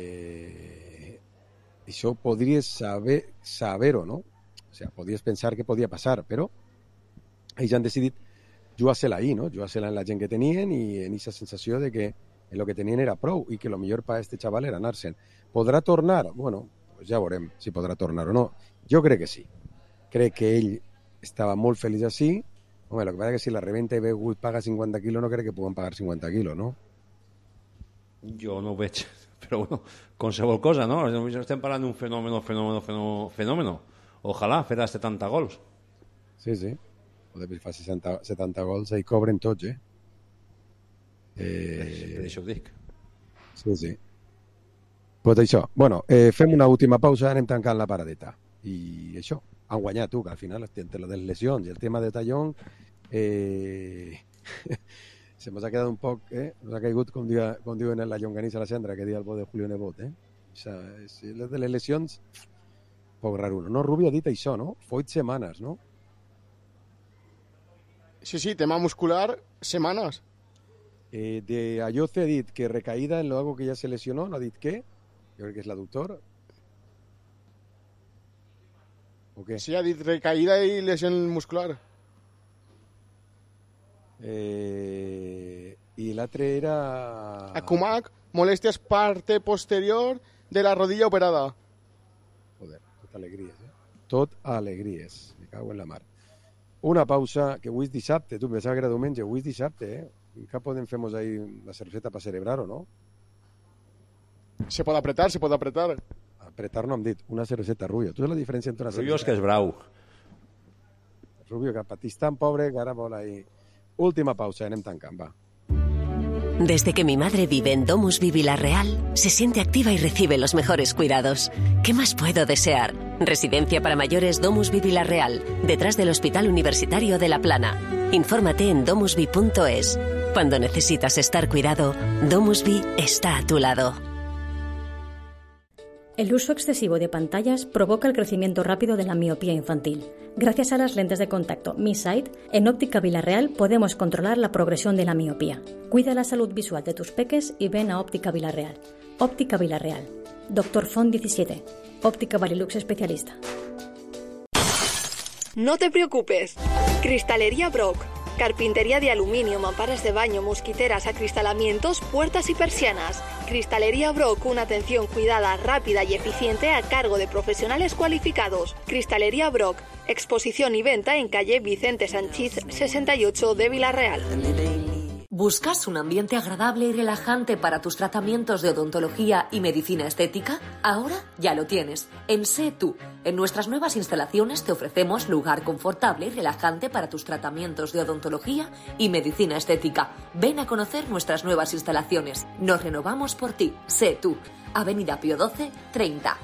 eso podrías saber-ho, no? O sea, podries pensar que podia passar, però ells han decidit jugar-se-la ahí, no? Jugar-se-la en la gent que tenien i en aquesta sensació de que en lo que tenien era prou i que lo millor per a este xaval era anar-se'n. Podrà tornar? Bueno, pues ja veurem si podrà tornar o no. Jo crec que sí. Crec que ell estava molt feliç així. Home, el que passa és que si la reventa i Begut paga 50 quilos, no crec que puguen pagar 50 quilos, no? Jo no ho veig, però bueno, qualsevol cosa, no? Estem parlant d'un fenòmeno. Ojalà fer 70 gols. Sí, sí. Poder fer 70 gols i cobren tots, eh? Per això ho dic. Sí, sí. Pues això. Bueno, fem una última pausa, anem tancant la paradeta. I això. Han guanyat tu, que al final entre lo de les lesions i el tema de Tallong se mos ha quedat un poc, nos ha caigut com diuen en la llonganissa a la cendra que dia el bo de Julio Nebot, o sigui, les de les lesions poc raro, no? Rubio ha dit això, no? Foyt setmanes, no? Sí, tema muscular, semanas. De Ayoce ha dit que recaída en algo que ya se lesionó, no ha dit què? Jo crec que és l'adductor. Okay. Sí, ha dit recaïda i lesió muscular. I l'altre era... Akumak, molèsties parte posterior de la rodilla operada. Joder, tot alegries, Tot alegries, me cago en la mar. Una pausa, que avui és dissabte, tu pensava que era diumenge, avui és dissabte, Encara podem fer-nos ahí la cerveseta per celebrar-ho, no? Se pot apretar. Apretar no hem dit, una cerveseta Rubio. Tu saps la diferència entre una cervesa... Rubio és que és brau. Rubio, que patís tan pobre que ara vol ahí... Última pausa, anem tancant, va. Desde que mi madre vive en Domusvi Villarreal, se siente activa y recibe los mejores cuidados. ¿Qué más puedo desear? Residencia para mayores Domusvi Villarreal, detrás del Hospital Universitario de La Plana. Infórmate en domusvi.es. Cuando necesitas estar cuidado, Domusvi está a tu lado. El uso excesivo de pantallas provoca el crecimiento rápido de la miopía infantil. Gracias a las lentes de contacto Mi Sight, en Óptica Villarreal podemos controlar la progresión de la miopía. Cuida la salud visual de tus peques y ven a Óptica Villarreal. Óptica Villarreal. Dr. Font 17. Óptica Varilux especialista. No te preocupes. Cristalería Brock. Carpintería de aluminio, mamparas de baño, mosquiteras, acristalamientos, puertas y persianas. Cristalería Brock, una atención cuidada, rápida y eficiente a cargo de profesionales cualificados. Cristalería Brock, exposición y venta en calle Vicente Sanchís 68 de Villarreal. ¿Buscas un ambiente agradable y relajante para tus tratamientos de odontología y medicina estética? Ahora ya lo tienes. En Sé Tú. En nuestras nuevas instalaciones te ofrecemos lugar confortable y relajante para tus tratamientos de odontología y medicina estética. Ven a conocer nuestras nuevas instalaciones. Nos renovamos por ti. Sé Tú. Avenida Pío XII, 30.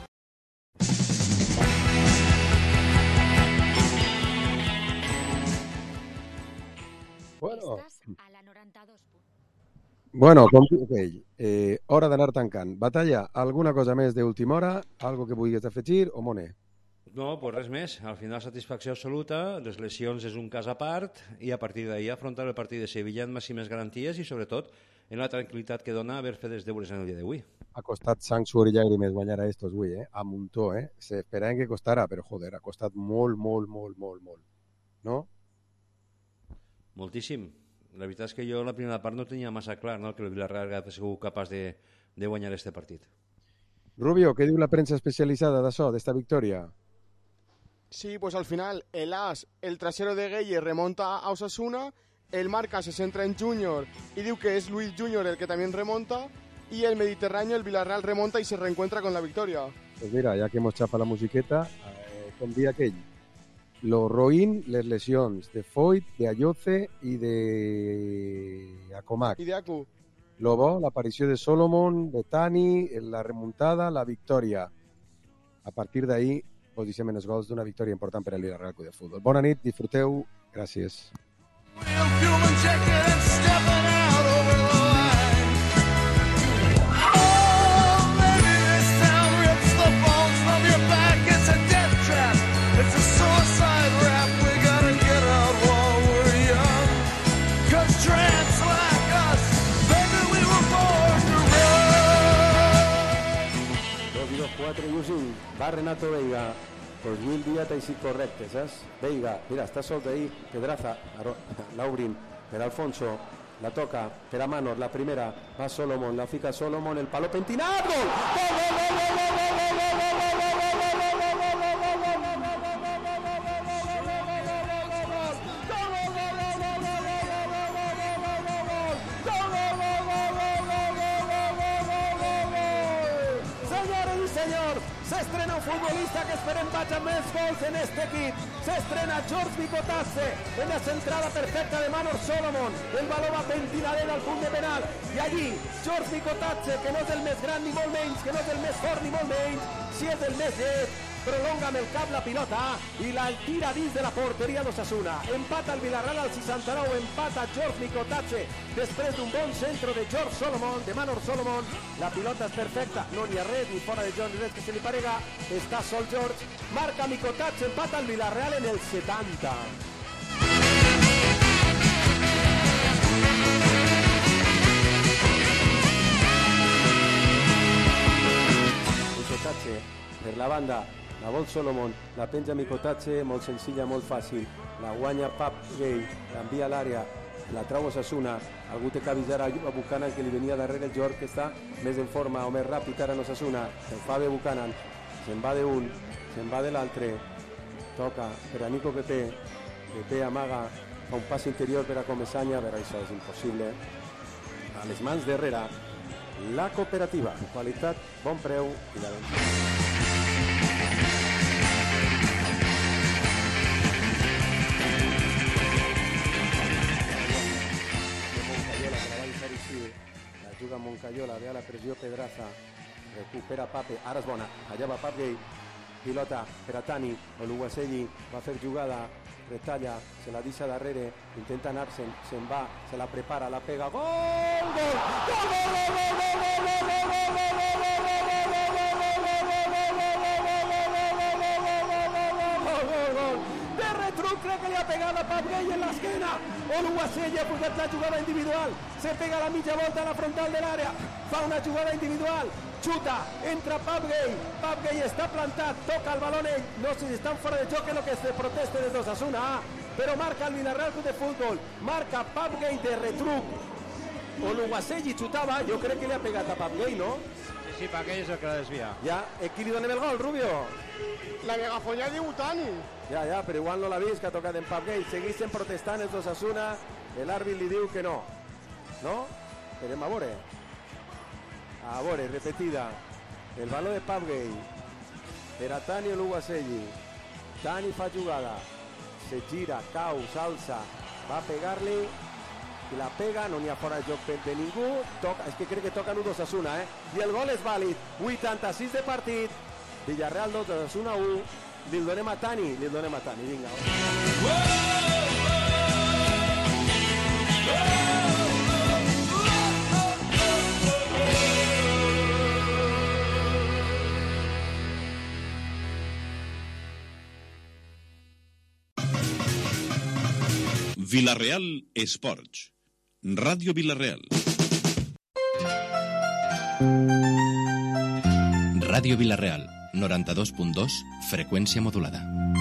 Bueno, hora d'anar tancant. Batalla, alguna cosa més d'última hora? Algo que vulguis afegir o Moné? No, pues res més. Al final, satisfacció absoluta, les lesions és un cas a part i a partir d'ahir afrontar el partit de Sevilla amb màximes garanties i sobretot en la tranquil·litat que dona haver fet els deures en el dia d'avui. Ha costat sang, suor i llàgrimes guanyar a estos avui, a muntó, s'esperaven que costara, però joder, ha costat molt. No? Moltíssim. La veritat és que jo la primera part no tenia massa clar, no?, que el Villarreal ha sigut capaç de guanyar este partit. Rubio, què diu la premsa especialitzada d'això, d'esta victòria? Sí, pues al final el as, el trasero de Gueye remonta a Osasuna, el Marca se centra en Junior y diu que es Luis Junior el que también remonta, y el Mediterráneo, el Villarreal remonta y se reencuentra con la victoria. Pues mira, ya que hemos chafado la musiqueta, com dia aquell. Los Roín, les lesions de Foyt, de Ayoce i de Acomac. I de Acu. Lobo, l'aparició de Solomon, de Tani, la remuntada, la victòria. A partir d'ahir, posem en els gols d'una victòria important per al Villarreal Club de Futbol. Bona nit, disfruteu. Gràcies. Va Renato Veiga, pues Lluís Díaz ha sido correcte, saps? Veiga, mira, està solt ahí, Pedraza, l'Aubrin, per Alfonso, la toca, per a Manos, la primera, va Solomon, la fica Solomon, el palo pentinat, gol! S'estrena un futbolista que esperem vaig amb més gols en este equip. S'estrena George Mikotadze en la centrada perfecta de Manor Solomon. El baló va pentinadet al punt de penal. I allí, George Mikotadze, que no és el més gran ni molt menys, que no és el més fort ni molt menys, si és el més llest, prolonga amb el cap la pilota i la tira dins de la porteria d'Osasuna. Empata el Villarreal al 69, empata George Mikotadze després d'un bon centre de George Solomon, de Manor Solomon. La pilota és perfecta, no n'hi ha res, ni fora de John, res que se li parega. Està sol George, marca Mikotadze, empata el Villarreal en el 70. Mikotadze per la banda, la vol Solomon, la penja Mikotadze, molt senzilla, molt fàcil, la guanya Pap Gay, l'envia a l'àrea, la trau Osasuna, algú té que avisar a Buchanan que li venia darrere el George, que està més en forma o més ràpid ara en Osasuna, se'n fa bé Buchanan, se'n va d'un, se'n va de l'altre, toca per a Nico Pepe amaga, fa un pas interior per a Comesaña, però això és impossible, a les mans d'Herrera, la cooperativa, qualitat, bon preu i la ventura. Juga Moncayola, ve a la pressió Pedraza, recupera Pape, ara és bona, allà va Pape, pilota per a Tani, Oluwaseyi va fer jugada, retalla, se la deixa darrere, intenta anar-se'n, se'n va, se la prepara, la pega, gol! De retruc crec que li ha pegat a Pap Gay en l'esquena. Oluwasei ha posat la jugada individual, se pega la mitja volta a la frontal de l'àrea, fa una jugada individual, xuta, entra Pap Gay està plantat, toca el balón ell, no sé si estan fora de joc, és el que se proteste des d'Osasuna, però marca el Villarreal Club de Futbol, marca Pap Gay de retruc. Oluwasei xutava, jo crec que li ha pegat a Pap Gay, no? Sí, Pap Gay és el que la desvia. Ja, qui li donem el gol, Rubio? La megafonia de Butani. Ja, però igual no l'ha vist, que ha tocat en Pap Gay. Segueixen protestant els d'Osasuna, l'àrbit li diu que no. No? Esperem a veure, repetida. El baló de Pap Gay per a Tani Oluwasei. Tani fa jugada, se gira, cau, s'alça, va a pegar-li, i la pega, no n'hi ha fora de joc de ningú, és que crec que toca l'1 d'Osasuna, i el gol és vàlid, 86 de partit, Villarreal 2, Osasuna 1, li donem a Tani, vinga. Villarreal Esports. Ràdio Villarreal. Ràdio Villarreal, 92.2, freqüència modulada.